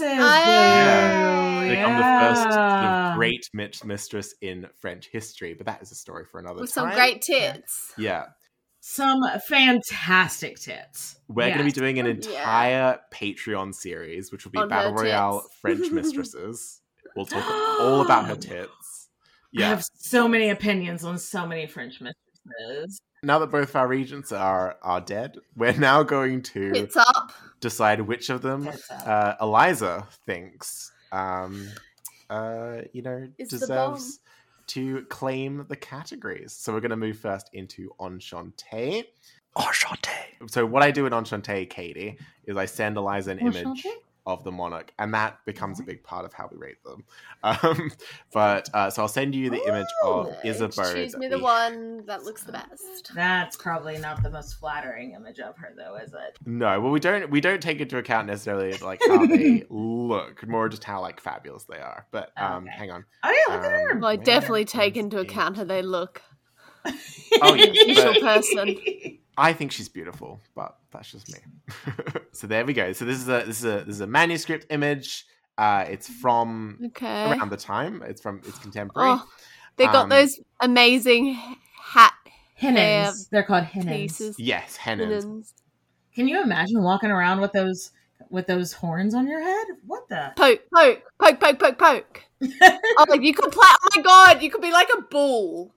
Yeah. boo. to become the first sort Yeah. of great mit- mistress in French history. But that is a story for another With time. some great tits. Yeah. Some fantastic tits. We're going to be Yes. doing an Yeah. entire Patreon series, which will be On Battle her Royale tits. French mistresses. We'll talk all about her tits. I Yeah. have so many opinions on so many French mistresses. Now that both our regents are are dead, we're now going to Tits up. decide which of them Tits up. uh, Eliza thinks, um, uh, you know, Is the deserves to claim the categories. So we're going to move first into Enchante. Enchante. So what I do in Enchante, Katie, is I send Eliza an image Enchante? of the monarch, and that becomes a big part of how we rate them. Um, but uh, so I'll send you the image of Ooh, Isabeau. Choose that me the we- one that looks the best. That's probably not the most flattering image of her, though, is it? No, well, we don't we don't take into account necessarily like how they look, more just how like fabulous they are. But um, Okay. hang on. Oh, yeah, look at her. Um, Well, I where definitely is take into it? account how they look. Oh, yes, Official but- person. I think she's beautiful, but that's just me. So there we go. So this is a this is a this is a manuscript image. Uh, it's from Okay. around the time. It's from it's contemporary. Oh, they got Um, those amazing hat Hinnens. They're called Hinnens. pieces. Yes, Hennons. Linens. Can you imagine walking around with those with those horns on your head? What the? Poke, poke, poke, poke, poke, poke. Oh, you could play. Oh my god, you could be like a bull.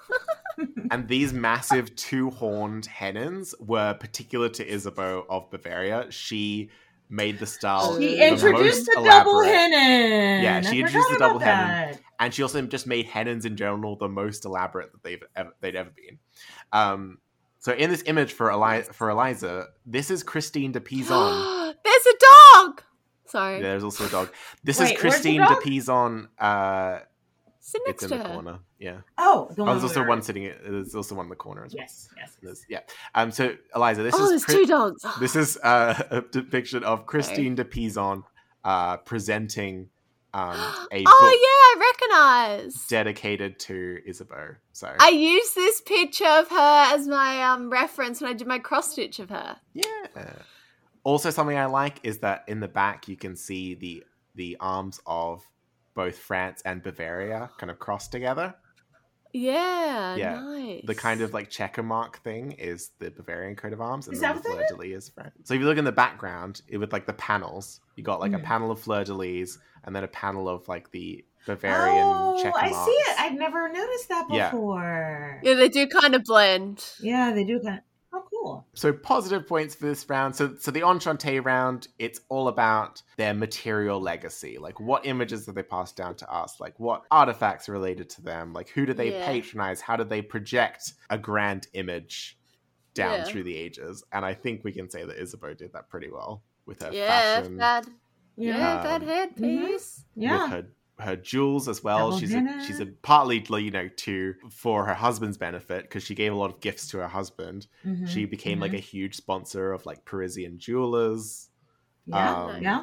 And these massive two-horned Hennons were particular to Isabeau of Bavaria. She made the style. She the introduced most the double elaborate. Hennen. Yeah, she I introduced forgot the double about that. And she also just made Hennons in general the most elaborate that they've ever, they'd ever been. Um, so in this image for Eli- for Eliza, this is Christine de Pizan. There's a dog. Sorry, There's also a dog. This Wait, is where's the Christine de dog? Pizan. Uh, sit it's next in to the her. corner. Yeah. Oh, the Oh, one there's also with one her- sitting. There's also one in the corner as well. Yes, yes. There's- yeah. Um. So Eliza, this Oh, is there's Chris- two dogs. this is uh, a depiction of Christine de Pizan uh, presenting um, a book Oh yeah, I recognize. dedicated to Isabeau. So I used this picture of her as my um reference when I did my cross stitch of her. yeah. Also, something I like is that in the back you can see the the arms of both France and Bavaria kind of crossed together. Yeah, Yeah. nice. The kind of like checker mark thing is the Bavarian coat of arms, and Is then that the what that fleur de lis is France. So if you look in the background, it, with like the panels, you got like Mhm. a panel of fleur de lis, and then a panel of like the Bavarian Oh, checker I marks. see it. I've never noticed that Yeah. before. Yeah, they do kind of blend. Yeah, they do kind of. Oh, cool. So positive points for this round. So so the Enchante round, it's all about their material legacy. Like what images have they passed down to us? Like what artifacts are related to them? Like who do they Yeah. patronize? How do they project a grand image down Yeah. through the ages? And I think we can say that Isabeau did that pretty well with her Yeah, fashion, that Yeah. yeah, Um, that headpiece. Yeah. with her her jewels as well. Double she's dinner. a, she's a partly, you know, to for her husband's benefit, because she gave a lot of gifts to her husband. Mhm, She became mhm. like a huge sponsor of like Parisian jewelers. Yeah. um, yeah.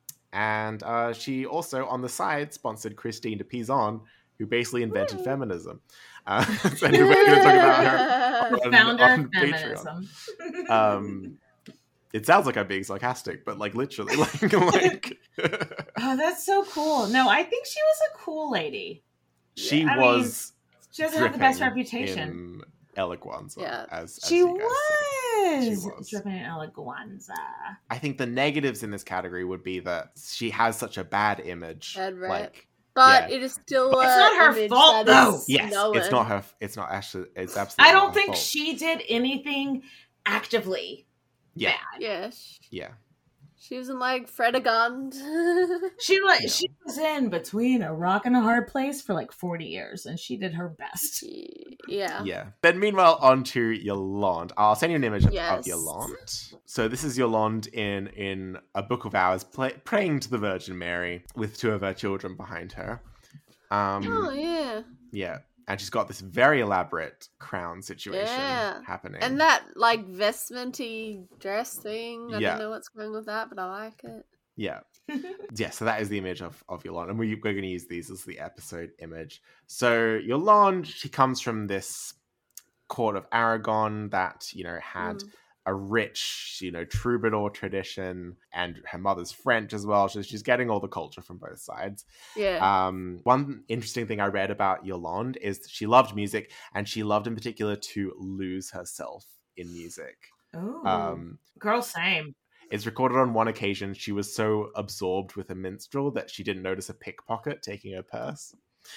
And uh, she also, on the side, sponsored Christine de Pizan, who basically invented Ooh. feminism. Uh, so anyway, we're going to talk about her The on- founder on of Patreon. feminism. Um, it sounds like I'm being sarcastic, but like literally, like, like Oh, that's so cool. No, I think she was a cool lady. she I mean, was She doesn't have the best dripping reputation. in Eleguanza, Yeah. as, as She you guys was. say. She was. Dripping in Eleguanza. I think the negatives in this category would be that she has such a bad image. Bad rep. Like, But Yeah. it is still But it's a not her image fault, that is though. yes, known. it's not her. It's not actually. It's absolutely. I not don't her think fault. she did anything actively Yeah, bad. Yeah, sh- yeah. she wasn't like Fredegund. She like No. she was in between a rock and a hard place for like forty years, and she did her best. yeah. Yeah. Then meanwhile, on to Yolande. I'll send you an image of, Yes. of Yolande. So this is Yolande in in a book of hours, play, praying to the Virgin Mary with two of her children behind her. Um, Oh yeah. yeah, and she's got this very elaborate crown situation Yeah. happening. And that like vestmenty dress thing. I Yeah. don't know what's going with that, but I like it. Yeah. Yeah, so that is the image of, of Yolande. And we, we're going to use these as the episode image. So Yolande, she comes from this court of Aragon that, you know, had Mm. a rich, you know, troubadour tradition, and her mother's French as well. So she's getting all the culture from both sides. Yeah. Um, one interesting thing I read about Yolande is that she loved music, and she loved in particular to lose herself in music. Oh, Um, girl, same. It's recorded on one occasion. She was so absorbed with a minstrel that she didn't notice a pickpocket taking her purse.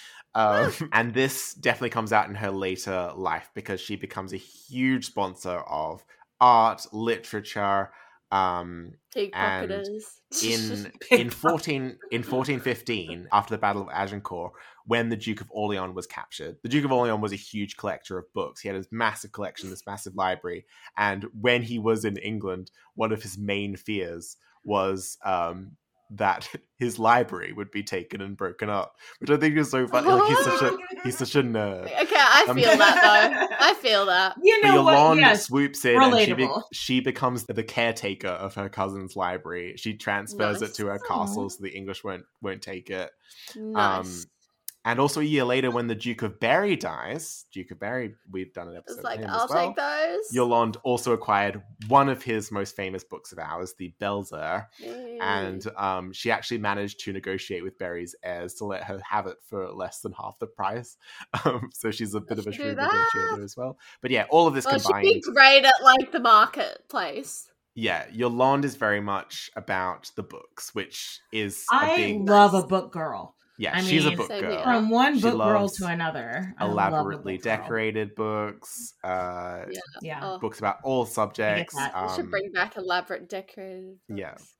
Um, and this definitely comes out in her later life, because she becomes a huge sponsor of art, literature. Um, Pickpocketers. in in fourteen in fourteen fifteen, after the Battle of Agincourt, when the Duke of Orleans was captured, the Duke of Orleans was a huge collector of books. He had this massive collection, this massive library, and when he was in England, one of his main fears was um, that his library would be taken and broken up, which I think is so funny. Like he's such a he's such a nerd. Okay, I Um, feel that though. I feel that. You But know what? Yolande Yes. swoops in, and she, be- relatable. she becomes the caretaker of her cousin's library. She transfers Nice. it to her Aw. castle, so the English won't won't take it. Nice. And also a year later, when the Duke of Berry dies, Duke of Berry, we've done an episode It's like on him I'll as well. take those. Yolande also acquired one of his most famous books of hours, the Belzer, Yay. and um, she actually managed to negotiate with Berry's heirs to let her have it for less than half the price. Um, so she's a bit of a She do shrewd that? negotiator as well. But yeah, all of this well, combined. she'd be great at like the marketplace. Yeah, Yolande is very much about the books, which is a I big. love a book girl. Yeah, I she's a mean, book same girl. here. From one She book girl loves to another. I love a Elaborately book girl. decorated books, uh, Yeah. Yeah. Oh, books about all subjects. that. we should Um, bring back elaborate decorated. yeah. books.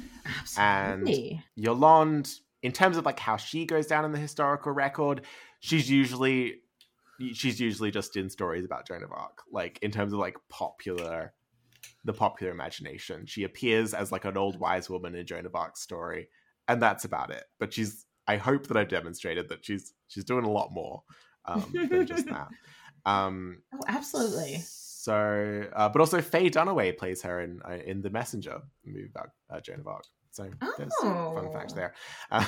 Absolutely. Yolande, in terms of like how she goes down in the historical record, she's usually she's usually just in stories about Joan of Arc. Like in terms of like popular, the popular imagination, she appears as like an old wise woman in Joan of Arc's story, and that's about it. But she's, I hope that I've demonstrated that she's she's doing a lot more um, than just that. Um, Oh, absolutely. So, uh, but also Faye Dunaway plays her in uh, in The Messenger, the movie about uh, Joan of Arc. So there's a fun fact Oh. there. Um,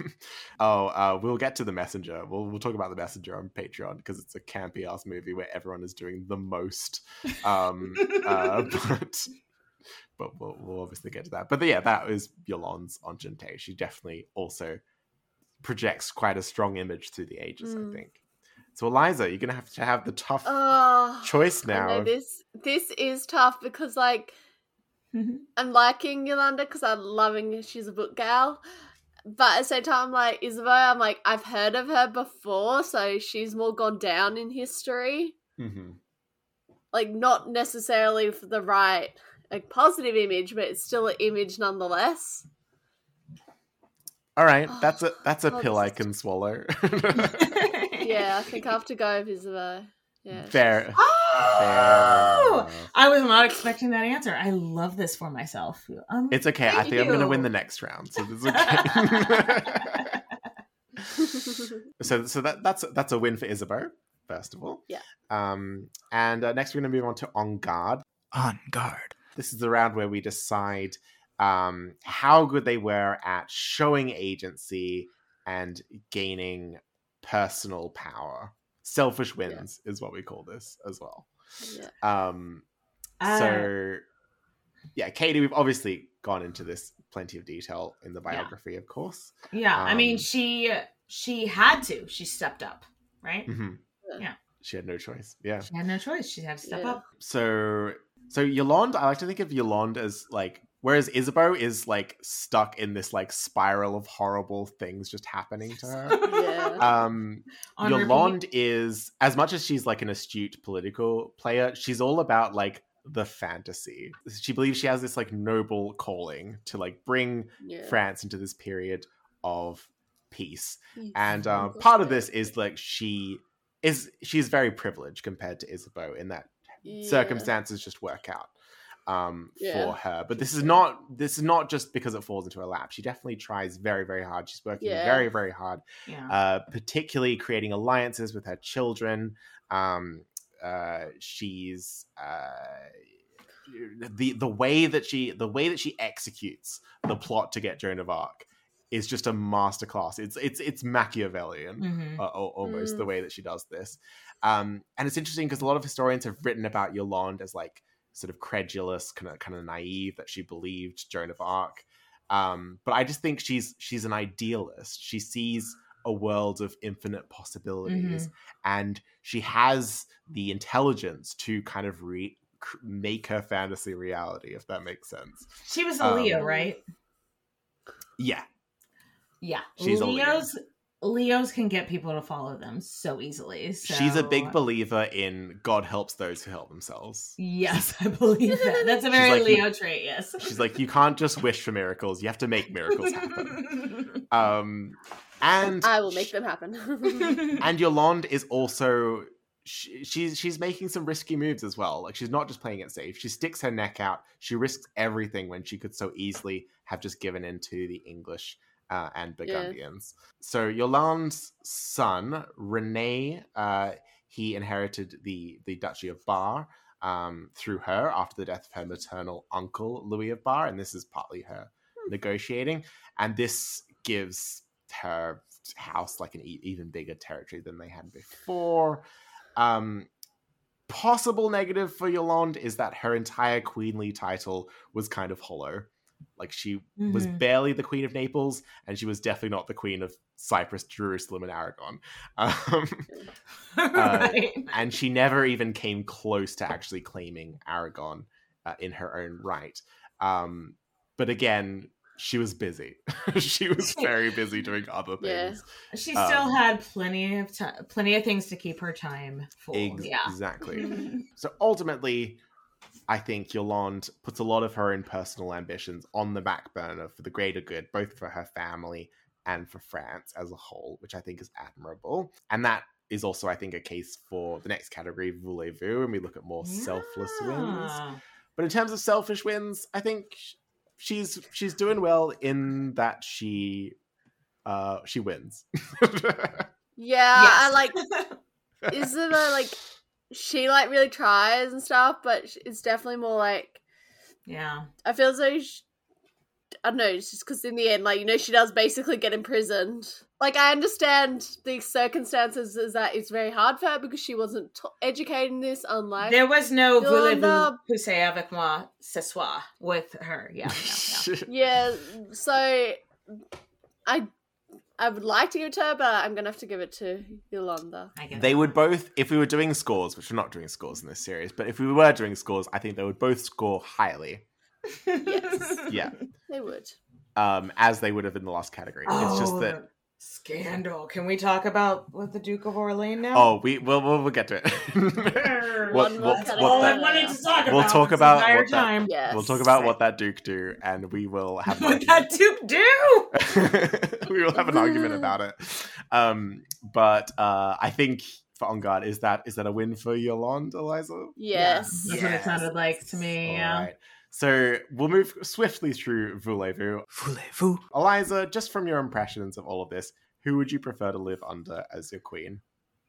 oh, uh, we'll get to The Messenger. We'll we'll talk about The Messenger on Patreon because it's a campy ass movie where everyone is doing the most. Um, uh, but but we'll, we'll obviously get to that. But yeah, that is Yolande's Enchante. She definitely also projects quite a strong image through the ages, Mm. I think. So Eliza, you're gonna have to have the tough Oh, choice I now. know this this is tough because like I'm liking Yolanda because I'm loving her. She's a book gal. But at the same time, like, Isabeau, I'm like, I've heard of her before, so she's more gone down in history. Mm-hmm. Like, not necessarily for the right, like, positive image, but it's still an image nonetheless. All right, Oh, that's a that's a God, pill this I is can swallow. Yeah, I think I have to go with Isabeau. Yeah. Fair. Oh, Fair. I was not expecting that answer. I love this for myself. Um, It's okay. I thank think I'm going to you. win the next round, so it's okay. so, so that that's that's a win for Isabeau, first of all. Yeah. Um, and uh, next we're going to move on to On Guard. On guard. This is the round where we decide um, how good they were at showing agency and gaining personal power. Selfish wins is what we call this as well. Yeah. Um, Uh, so, yeah, Katie, we've obviously gone into this plenty of detail in the biography, of course. yeah, I mean, um, she she had to. She stepped up, right? Mhm. Yeah. She had no choice. Yeah. She had no choice. She had to step Yeah. up. So, so Yolande, I like to think of Yolande as like, whereas Isabeau is like stuck in this like spiral of horrible things just happening to her. Yeah. Um, On Yolande is, as much as she's like an astute political player, she's all about like the fantasy. She believes she has this like noble calling to like bring Yeah. France into this period of peace. Yes. And uh, That's part of great. this is like she is she's very privileged compared to Isabeau in that Yeah. circumstances just work out um, Yeah. for her. But this is not this is not just because it falls into her lap. She definitely tries very very hard. She's working Yeah. very very hard, Yeah. uh, particularly creating alliances with her children. Um, uh, she's uh, the the way that she the way that she executes the plot to get Joan of Arc is just a masterclass. It's it's it's Machiavellian. Mhm. Uh, al- almost Mm. the way that she does this. Um, and it's interesting because a lot of historians have written about Yolande as like sort of credulous, kind of kind of naive, that she believed Joan of Arc. Um, but I just think she's she's an idealist. She sees a world of infinite possibilities, and she has the intelligence to kind of re- cr- make her fantasy reality, if that makes sense. She was a um, Leo, right? Yeah, Yeah. she's a Leo. Leos Leos can get people to follow them so easily. So. She's a big believer in God helps those who help themselves. Yes, I believe that. That's a very like- Leo trait, yes. She's like, you can't just wish for miracles; you have to make miracles happen. Um, and I will make them happen. and Yolande is also she, she's she's making some risky moves as well. Like, she's not just playing it safe. She sticks her neck out. She risks everything when she could so easily have just given in to the English uh, and Burgundians. So Yolande's son Rene, uh, he inherited the the Duchy of Bar um, through her after the death of her maternal uncle Louis of Bar, and this is partly her negotiating. And this gives her house like an e- even bigger territory than they had before. Um, possible negative for Yolande is that her entire queenly title was kind of hollow. Like, she was Mhm. barely the Queen of Naples, and she was definitely not the Queen of Cyprus, Jerusalem, and Aragon. Um, right. and she never even came close to actually claiming Aragon uh, in her own right. Um, but again, she was busy. She was very busy doing other Yeah. things. She still um, had plenty of time, plenty of things to keep her time full. Ex- yeah. Exactly. So ultimately, I think Yolande puts a lot of her own personal ambitions on the back burner for the greater good, both for her family and for France as a whole, which I think is admirable. And that is also, I think, a case for the next category, voulez-vous, and we look at more selfless wins. Yeah. But in terms of selfish wins, I think she's she's doing well in that she uh she wins. Yeah, I Yes. like Isabeau, like she like really tries and stuff, but sh- it's definitely more like Yeah. I feel as though she, I don't know, it's just because in the end, like, you know, she does basically get imprisoned. Like, I understand the circumstances is that it's very hard for her because she wasn't t- educated in this, unlike There was no voulez-vous Yolanda- pousser avec moi ce soir with her. Yeah. yeah, yeah. yeah. So I I would like to give it to her, but I'm going to have to give it to Yolanda. I get They that. would both, if we were doing scores, which we're not doing scores in this series, but if we were doing scores, I think they would both score highly. Yes. Yeah. They would. Um, as they would have in the last category. It's just that. Scandal. Can we talk about with the Duke of Orleans now? Oh, we we'll we'll, we'll get to it. what, One what, more what category. all I that, wanted to talk about. we'll talk this about entire what that- time. Yes. we'll talk about what that Duke do, and we will have an What that Duke do? we will have an argument about it. Um, but uh, I think for On Guard, is that is that a win for Yolanda, Eliza? Yes. That's what it sounded like to me. All Yeah. right. So we'll move swiftly through Voulez-Vous. Voulez-vous? Eliza, just from your impressions of all of this, who would you prefer to live under as your queen?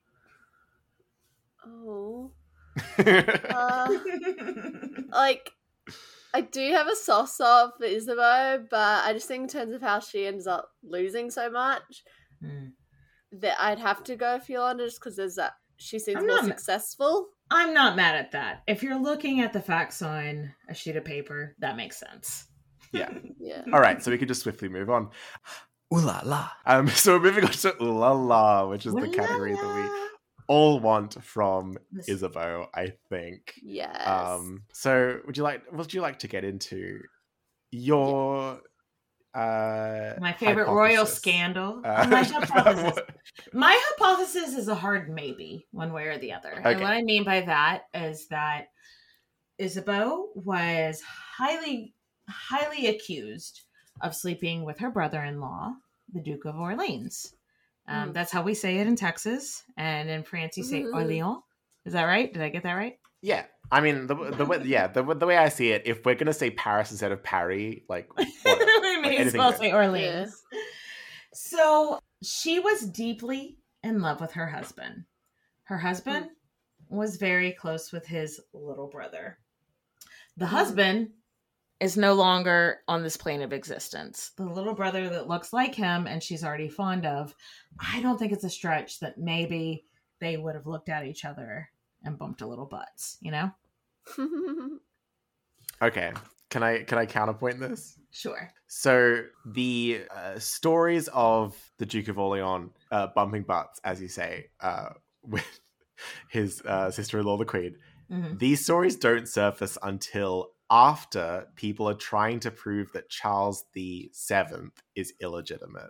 Oh. Uh, like, I do have a soft spot for Isabeau, but I just think in terms of how she ends up losing so much, Mm. that I'd have to go for Yolanda just because there's that she seems I'm more not ma- successful. I'm not mad at that. If you're looking at the facts on a sheet of paper, that makes sense. Yeah. Yeah. All right, so we could just swiftly move on. Ooh la la. Um, so we're moving on to Ooh La La, which is the category that we all want from This- Isabeau, I think. Yes. Um, so would you like would you like to get into your uh My favorite royal hypothesis? scandal. Uh, my hypothesis. what- My hypothesis is a hard maybe, one way or the other. Okay. And what I mean by that is that Isabeau was highly, highly accused of sleeping with her brother-in-law, the Duke of Orleans. Um, Mm. That's how we say it in Texas, and in France you say Mhm. Orléans. Is that right? Did I get that right? Yeah, I mean the the way yeah the the way I see it, if we're gonna say Paris instead of Paris, like whatever. we may Like, as anything well goes. say Orleans. So she was deeply in love with her husband. Her husband was very close with his little brother. The Mm. husband is no longer on this plane of existence. The little brother that looks like him and she's already fond of, I don't think it's a stretch that maybe they would have looked at each other and bumped a little butts, you know? Okay, can I can I counterpoint this? Sure. So the uh, stories of the Duke of Orleans uh, bumping butts, as you say, uh, with his uh, sister-in-law, the Queen, Mhm. these stories don't surface until after people are trying to prove that Charles the Seventh is illegitimate.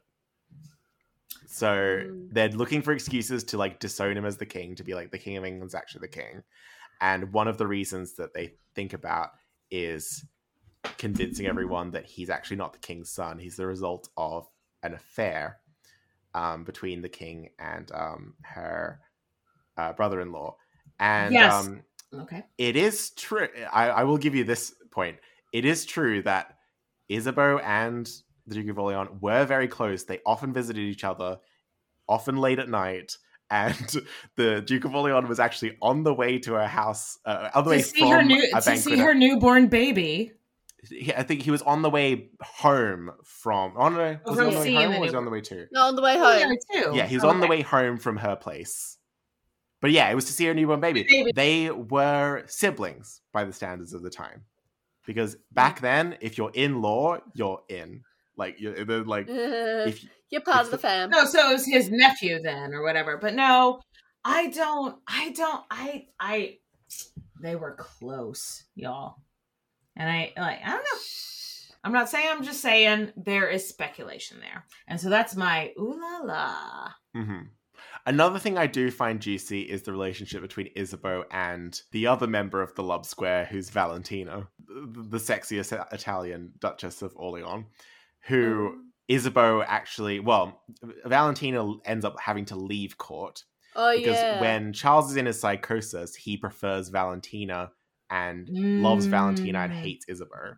So Mm. they're looking for excuses to like disown him as the king, to be like the King of England's actually the king. And one of the reasons that they think about is convincing everyone that he's actually not the king's son. He's the result of an affair um, between the king and um, her uh, brother-in-law. And Yes. um, Okay. it is true. I, I will give you this point. It is true that Isabeau and the Duke of Orleans were very close. They often visited each other, often late at night. And the Duke of Orleans was actually on the way to her house, uh, on the way To see from her new, a to see banquet. her newborn baby. He- I think he was on the way home from. On the, was he From on the way seeing home the or was he new- on the way to? No, on the way Oh, home. yeah, too. Yeah, he was Oh, on the okay. way home from her place. But yeah, it was to see her newborn baby. Baby. They were siblings by the standards of the time, because back then, if you're in law, you're in. Like you're they're like if You're part if of the the- fam. No, so it was his nephew then, or whatever. But no, I don't. I don't. I. I. They were close, y'all. And I like. I don't know. I'm not saying. I'm just saying there is speculation there, and so that's my ooh la la. hmm Another thing I do find juicy is the relationship between Isabeau and the other member of the Love Square, who's Valentina, the, the sexiest Italian Duchess of Orleans, who Isabeau actually, well, Valentina ends up having to leave court Oh because yeah. when Charles is in his psychosis, he prefers Valentina and loves Valentina and Mm. hates Isabeau.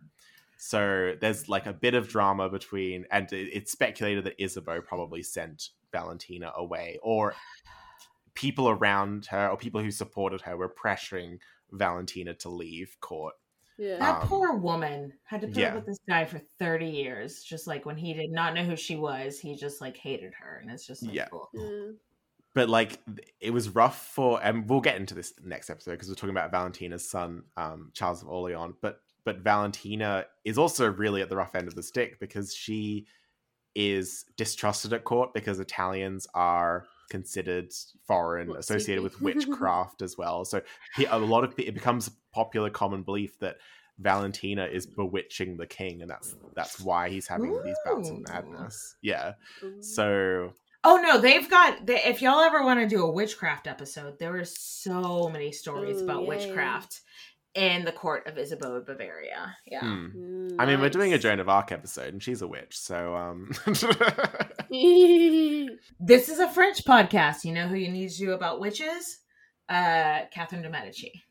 So there's like a bit of drama between, and it- it's speculated that Isabeau probably sent Valentina away, or people around her or people who supported her were pressuring Valentina to leave court. yeah. That Um, poor woman had to put yeah. up with this guy for thirty years. Just like when he did not know who she was, he just like hated her, and it's just like, Yeah. cool. Yeah. But like it was rough for, and we'll get into this next episode because we're talking about Valentina's son, um, Charles of Orleans. But but Valentina is also really at the rough end of the stick because she is distrusted at court because Italians are considered foreign, What, associated secret? with witchcraft as well. So he, a lot of it becomes popular common belief that Valentina is bewitching the king, and that's that's why he's having Ooh. these bouts of madness. Yeah. Ooh. So oh no, they've got. They, if y'all ever want to do a witchcraft episode, there are so many stories Ooh, about yay. witchcraft in the court of Isabeau of Bavaria. Yeah. Hmm. Mm, I mean, we're nice. doing a Joan of Arc episode, and she's a witch, so um. This is a French podcast. You know who you need to do about witches? Uh, Catherine de Medici.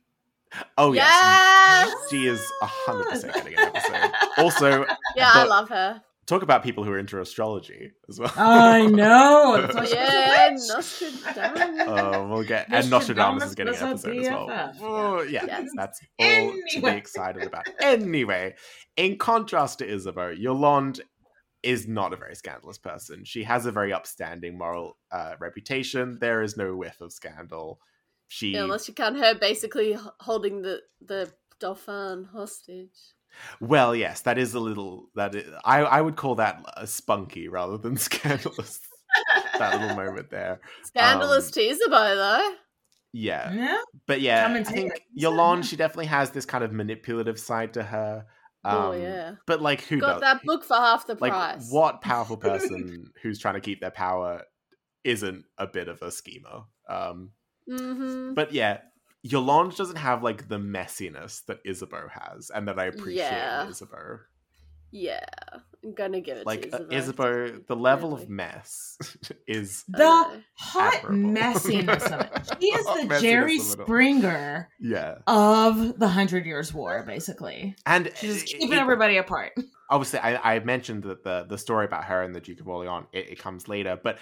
Oh yes, Yes! she is a hundred percent getting an episode. Also, Yeah, I the- love her. talk about people who are into astrology as well. I know. That's why she's Yeah, a witch. Nostradamus. Oh, we'll get and Nostradamus is getting an Nostradamus episode was as a well. B F F. Oh yeah, Yes. that's all to Anyway. be excited about. Anyway, in contrast to Isabeau, Yolande is not a very scandalous person. She has a very upstanding moral uh, reputation. There is no whiff of scandal. She Yeah, unless you count her basically h- holding the, the Dauphin hostage. well, yes, that is a little that is, I I would call that a spunky rather than scandalous. That little moment there. Scandalous Um, to Isabeau, though. Yeah. Yeah. But yeah, Come I and take think it. Yolande, she definitely has this kind of manipulative side to her. Um, Oh, yeah. But like, who Got does? that book for half the Like, price. what powerful person who's trying to keep their power isn't a bit of a schemer? Um, Mm-hmm. but yeah, Yolande doesn't have like the messiness that Isabeau has, and that I appreciate Yeah. in Isabeau. Yeah, I'm gonna give it Like to uh, Isabeau. Isabeau, the level of Weirdly. mess is The Okay. hot Admirable. messiness of it. She is Hot the messiness Jerry of it all. Springer yeah, of the Hundred Years' War, basically. and She's it- keeping it- everybody apart. obviously I, I mentioned that the the story about her and the Duke of Orleans it, it comes later, but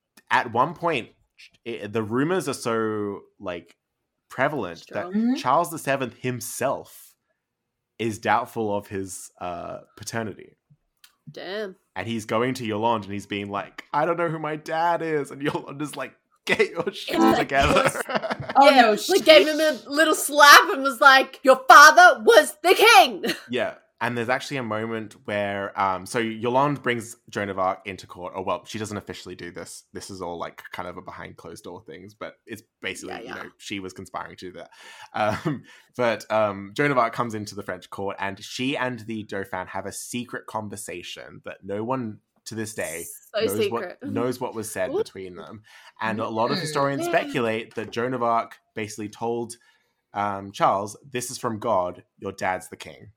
at one point it, the rumors are so like prevalent Strong. that Mhm. Charles the Seventh himself is doubtful of his uh, paternity, Damn. and he's going to Yolande and he's being like, I don't know who my dad is, and Yolande is like, get your shit like, together. Oh yeah, no, like she- gave him a little slap and was like, "Your father was the king." Yeah. And there's actually a moment where, um, so Yolande brings Joan of Arc into court. Or, well, she doesn't officially do this. This is all like kind of a behind closed door things, but it's basically, Yeah, yeah. you know, she was conspiring to do that. Um, but um, Joan of Arc comes into the French court, and she and the Dauphin have a secret conversation that no one to this day So knows secret. what knows what was said Ooh. between them. And a lot of Mm. historians speculate that Joan of Arc basically told um, Charles, "This is from God. Your dad's the king."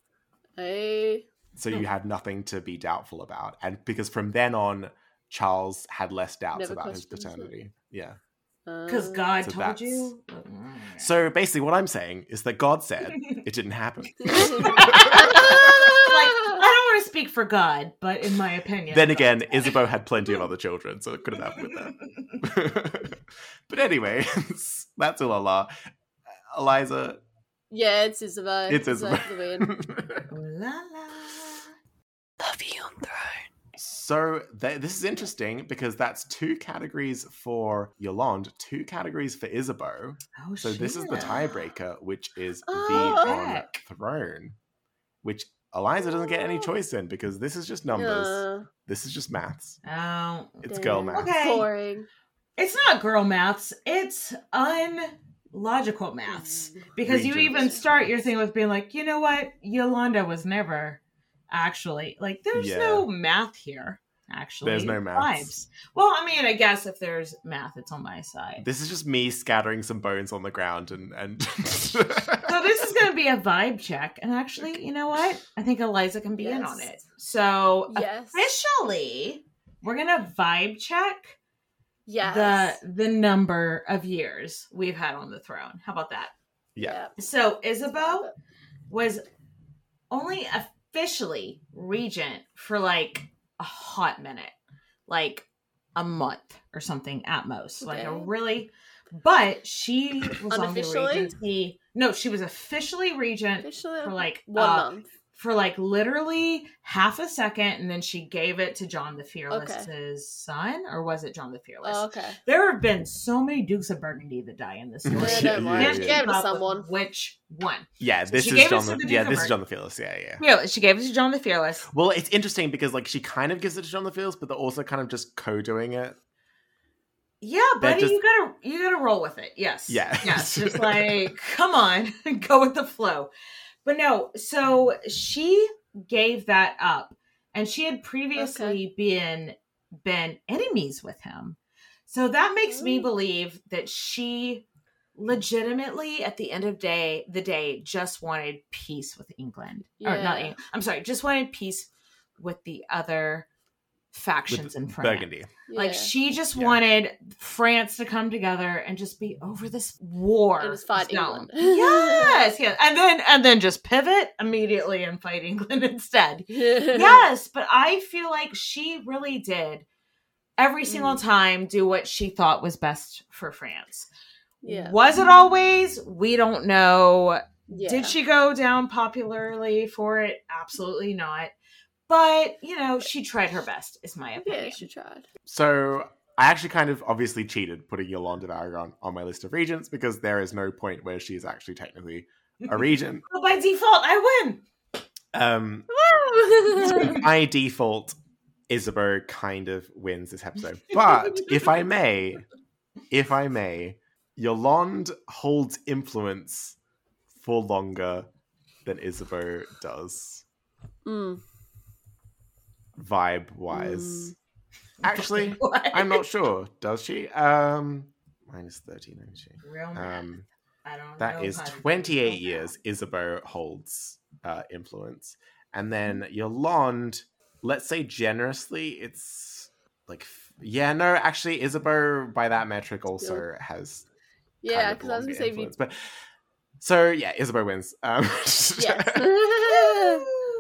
Hey. So you had nothing to be doubtful about. And because from then on, Charles had less doubts Never about his questioned it. paternity. Yeah. Because Uh, God So told that's- you. So basically what I'm saying is that God said it didn't happen. Like, I don't want to speak for God, but in my opinion. Then God again, said. Isabeau had plenty of other children, so it could have happened with that. But anyway, that's Ulala. Eliza, yeah, it's Isabeau. it's Isabeau Isabeau. for the win. Ooh la la. Love you on throne. So th- this is interesting because that's two categories for Yolande, two categories for Isabeau. Oh, So this is the shit. tiebreaker, which is Oh, the on heck. throne, which Eliza doesn't get any choice in because this is just numbers. Uh, This is just maths. Oh, It's damn. girl math. Okay. Boring. it's not girl maths. It's unlogical maths. Because you Regent even start maths. your thing with being like, you know what? Yolanda was never actually like. There's Yeah. no math here. Actually, There's no maths. Vibes. Well, I mean, I guess if there's math, it's on my side. This is just me scattering some bones on the ground and and. So this is going to be a vibe check, and actually, you know what? I think Eliza can be in on Yes. it. So Yes. officially, we're going to vibe check Yes. the the number of years we've had on the throne. How about that? Yeah. So Isabeau was only officially regent for like a hot minute, like a month or something at most, like a Okay. really. But she was on the Unofficially? regency. No, she was officially regent Officially for like one uh, month. for like literally half a second, and then she gave it to John the Fearless's Okay. son, or was it John the Fearless? Oh, okay. There have been so many Dukes of Burgundy that die in this story. Yeah, Yeah, don't worry. yeah, She yeah. gave it Keep to up with someone. Which one? Yeah, So this she is gave it John to the, the yeah, Duke of this is Burgundy. John the Fearless. Yeah, yeah. Yeah, she gave it to John the Fearless. Well, it's interesting because like she kind of gives it to John the Fearless, but they're also kind of just co-doing it. Yeah, They're buddy, just- you gotta you gotta roll with it. Yes. Yeah. Yes. Just like, come on, go with the flow. But no, so she gave that up, and she had previously Okay. been been enemies with him. So that makes me Mm. believe that she legitimately, at the end of day the day, just wanted peace with England. Or not Yeah. England. I'm sorry, just wanted peace with the other factions With in France. Burgundy. Like Yeah. she just Yeah. wanted France to come together and just be over this war. And just fight zone. England. Yes, yes. And then and then just pivot immediately and fight England instead. Yes, but I feel like she really did every single Mm. time do what she thought was best for France. Yeah. Was it always? We don't know. Yeah. Did she go down popularly for it? Absolutely not. But, you know, she tried her best, is my opinion. Yeah, she tried. So I actually kind of obviously cheated putting Yolande of Aragon on my list of regents because there is no point where she is actually technically a regent. Well, by default, I win. Um, by default, Isabeau kind of wins this episode. But if I may, if I may, Yolande holds influence for longer than Isabeau does, Mm. vibe wise. Mm. Actually, What? I'm not sure. Does she? Um, minus thirteen, isn't she? Real math. Um, I don't that know is how to do twenty-eight real years Isabeau holds uh, influence. And Mm-hmm. then Yolande, let's say generously, it's like, f- yeah, no, actually, Isabeau, by that metric, also Still. has Yeah, kind of because I was longer gonna say if you. influence. But so, yeah, Isabeau wins. Um, Yes.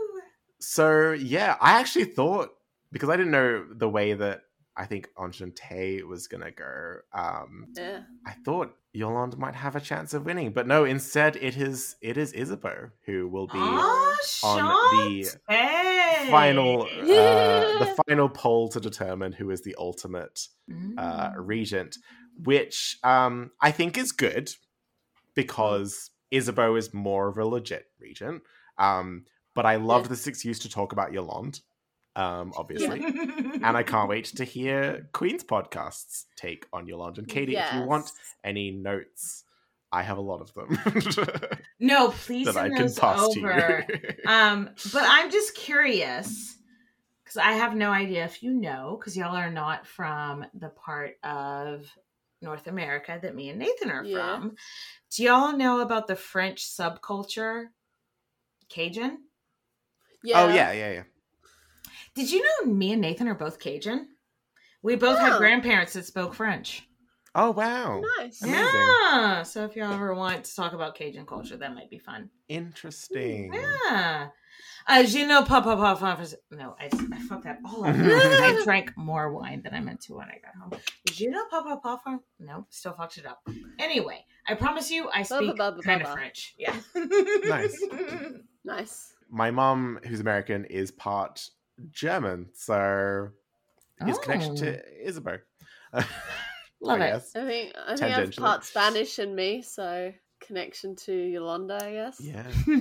So yeah, I actually thought, because I didn't know the way that I think Enchante was gonna go, um, yeah. I thought Yolande might have a chance of winning, but no, instead it is it is Isabeau who will be Oh, on the Shantae. final uh, the final poll to determine who is the ultimate uh, Mm. regent, which um, I think is good because Isabeau is more of a legit regent. Um, but I loved Yeah. this excuse to talk about Yolande, um, obviously. and And I can't wait to hear Queen's podcast's take on Yolande. And Katie, if you want Yes. any notes, I have a lot of them No, please that I send can those pass over. to you. um, but I'm just curious because I have no idea if you know, because y'all are not from the part of North America that me and Nathan are Yeah. from. Do y'all know about the French subculture, Cajun? Yeah. Oh, yeah, yeah, yeah. Did you know me and Nathan are both Cajun? We both had Oh. grandparents that spoke French. Oh, wow. Nice. Amazing. Yeah. So if y'all ever want to talk about Cajun culture, that might be fun. Interesting. Yeah. Uh, you know, papa, papa. No, I, I fucked that all up. I drank more wine than I meant to when I got home. Did you know papa, papa? No, still fucked it up. Anyway, I promise you, I Baba, speak baba, kind of baba. French. Yeah. Nice. Nice. My mom, who's American, is part German, so his connection Oh. to Isabeau. Love I it. guess. I think I think I've Tangentially. part Spanish in me, so connection to Yolanda, I guess. Yeah.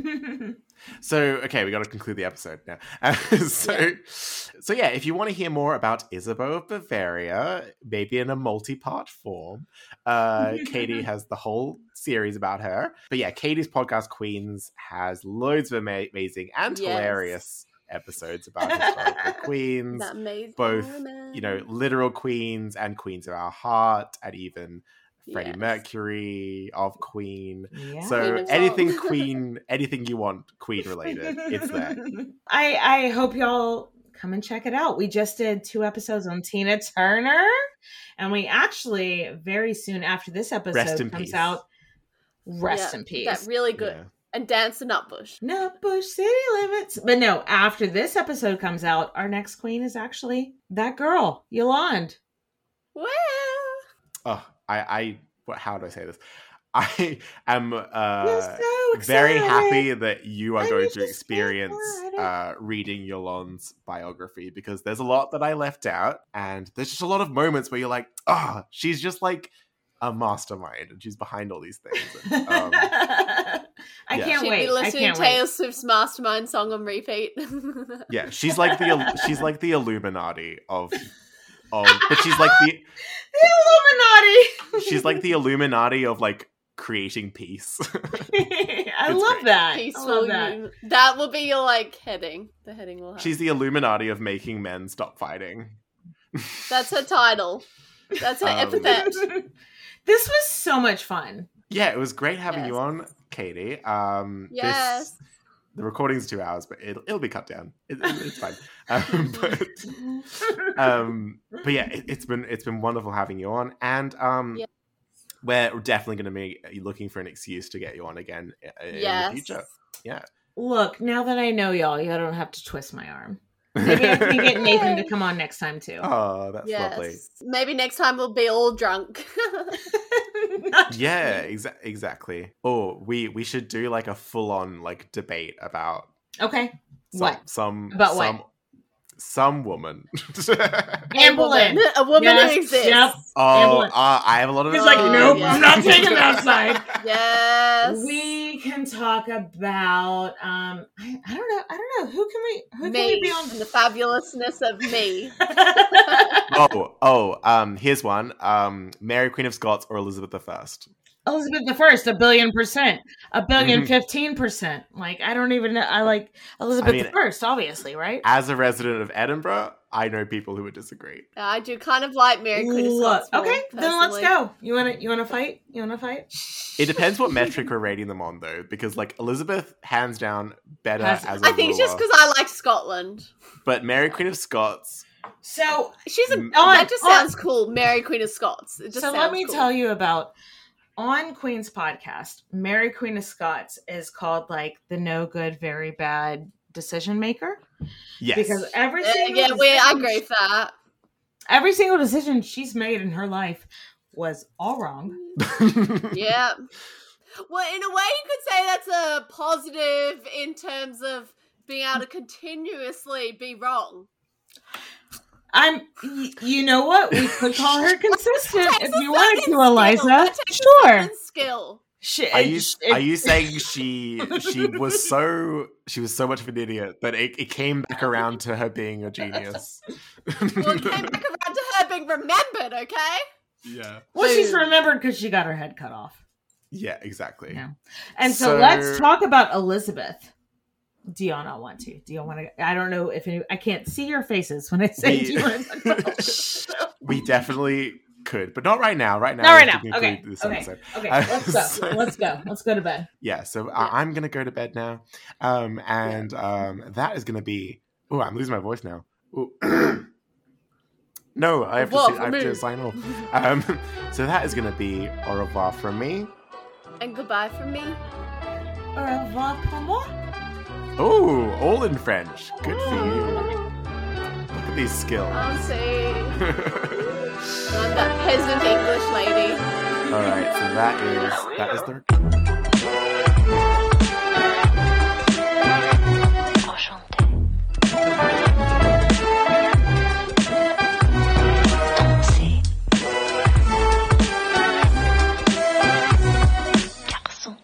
So, okay, we got to conclude the episode now. Uh, so, Yeah. so yeah, if you want to hear more about Isabeau of Bavaria, maybe in a multi-part form, uh, Katie has the whole series about her. But yeah, Katie's podcast Queens has loads of ama- amazing and Yes. hilarious episodes about historical queens, That amazing both, woman. you know, literal queens and queens of our heart, and even Freddie Yes. Mercury of Queen. Yeah. So Queen of anything Song. Queen, anything you want Queen related, it's there. I I hope y'all come and check it out. We just did two episodes on Tina Turner, and we actually very soon after this episode Rest in comes peace. out, rest Yeah, in peace. That really good. Yeah. And Dance the Nutbush. Nutbush City Limits. But no, after this episode comes out, our next queen is actually that girl, Yolande. Well, Oh, I, I, what, how do I say this? I am uh, so very excited. happy that you are I'm going just to so experience excited. uh, reading Yolande's biography, because there's a lot that I left out, and there's just a lot of moments where you're like, oh, she's just like a mastermind, and she's behind all these things. And, um, I yeah. can't She'd wait. be I listening can't to wait. Taylor Swift's Mastermind song on repeat. yeah, she's like the she's like the Illuminati of of, but she's like the The Illuminati. she's like the Illuminati of like creating peace. I It's love great. that. I Peaceful. love that. you- That will be your like heading. The heading will have. She's the Illuminati of making men stop fighting. That's her title. That's her Um, epithet. This was so much fun. Yeah, it was great having you Yes. on, Katie. Um, Yes. This, the recording's two hours, but it'll, it'll be cut down. It, it's fine. Um, but, um, but yeah, it, it's been it's been wonderful having you on, and um, Yes. we're definitely going to be looking for an excuse to get you on again i- in Yes. the future. Yeah. Look, now that I know y'all, y'all don't have to twist my arm. Maybe I can get Nathan to come on next time too. Oh, that's Yes. lovely. Maybe next time we'll be all drunk. Not Yeah, me. exa- exactly. Oh, we we should do like a full on like debate about Okay. some, What? some About what? some some woman. Anne Boleyn. A woman Yes, who exists. yep. Oh, Boleyn. uh, I have a lot of. He's like, Oh, nope, yeah. I'm not taking that side. Yes. We can talk about um I, I don't know I don't know who can we who can me we be on and the fabulousness of me. oh, oh, um, here's one. Um, Mary Queen of Scots or Elizabeth the First. Elizabeth the First, a billion percent, a billion Mhm. fifteen percent. Like I don't even know. I like Elizabeth mean- the First, obviously, right? As a resident of Edinburgh, I know people who would disagree. I do kind of like Mary Queen of Look, Scots. more, okay, then let's personally. go. You want to you want to fight? You want to fight? It depends what metric we're rating them on, though, because like Elizabeth, hands down, better Has- as a I think it's just ruler. because I like Scotland. But Mary Queen of Scots, So She's a. Mm. that just On- sounds cool. Mary Queen of Scots. It just so sounds let me cool. tell you about on Queen's podcast. Mary Queen of Scots is called like the no good, very bad decision maker yes, because every Yeah, single yeah, we, I decision- agree with that. every single decision she's made in her life was all wrong. Yeah. Well, in a way, you could say that's a positive in terms of being able to continuously be wrong. I'm, y- you know what? We could call her consistent Takes if a you wanted certain to, skill. Eliza. That takes a Sure. certain skill. She, Are you it- are you saying she she was so she was so much of an idiot that it, it came back around to her being a genius? Well, it came back around to her being remembered, okay? yeah, well, she's Boom. remembered because she got her head cut off. yeah, exactly. Yeah. And so, So- let's talk about Elizabeth. Do y'all not want to? Do y'all want to? I don't know if any, I can't see your faces when I say We- do you want to talk about We definitely could, but not right now. Right now, Not we right have to now. Okay. conclude this Okay. episode. Okay. Uh, Let's go. so- Let's go. Let's go to bed. Yeah, so I I'm gonna go to bed now, um, and um, that is gonna be. Oh, I'm losing my voice now. Ooh. No, I have to. Au say- revoir I have for to me. sign off. Um, so that is gonna be au revoir from me. And goodbye from me. Au revoir pour moi. Oh, all in French. Good for you. Look at these skills. I'll see. I'm that peasant English lady. All right, so that is that is the. Dansez. Garçon.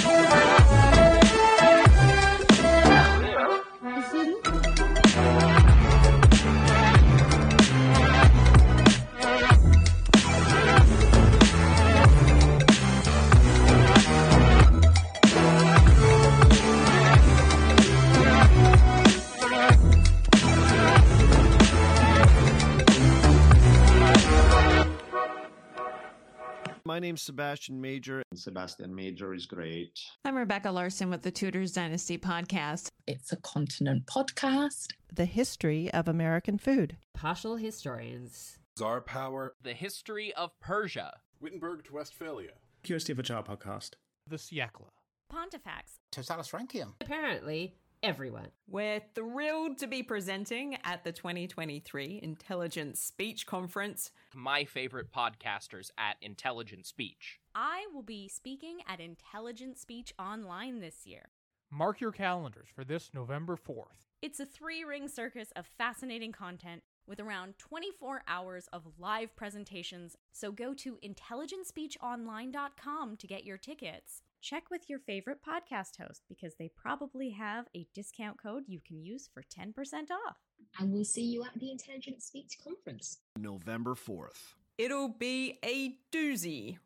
My name's Sebastian Major. Sebastian Major is great. I'm Rebecca Larson with the Tudors Dynasty podcast. It's a continent podcast. The history of American food. Partial historians. Tsar Power. The history of Persia. Wittenberg to Westphalia. Curiosity of a Child podcast. The Siècle. Pontifex. Totalis Francium. Apparently, everyone. We're thrilled to be presenting at the twenty twenty-three Intelligent Speech Conference. My favorite podcasters at Intelligent Speech. I will be speaking at Intelligent Speech Online this year. Mark your calendars for this November fourth. It's a three-ring circus of fascinating content with around twenty-four hours of live presentations, so go to intelligent speech online dot com to get your tickets. Check with your favorite podcast host because they probably have a discount code you can use for ten percent off. And we'll see you at the Intelligent Speech Conference. November fourth. It'll be a doozy.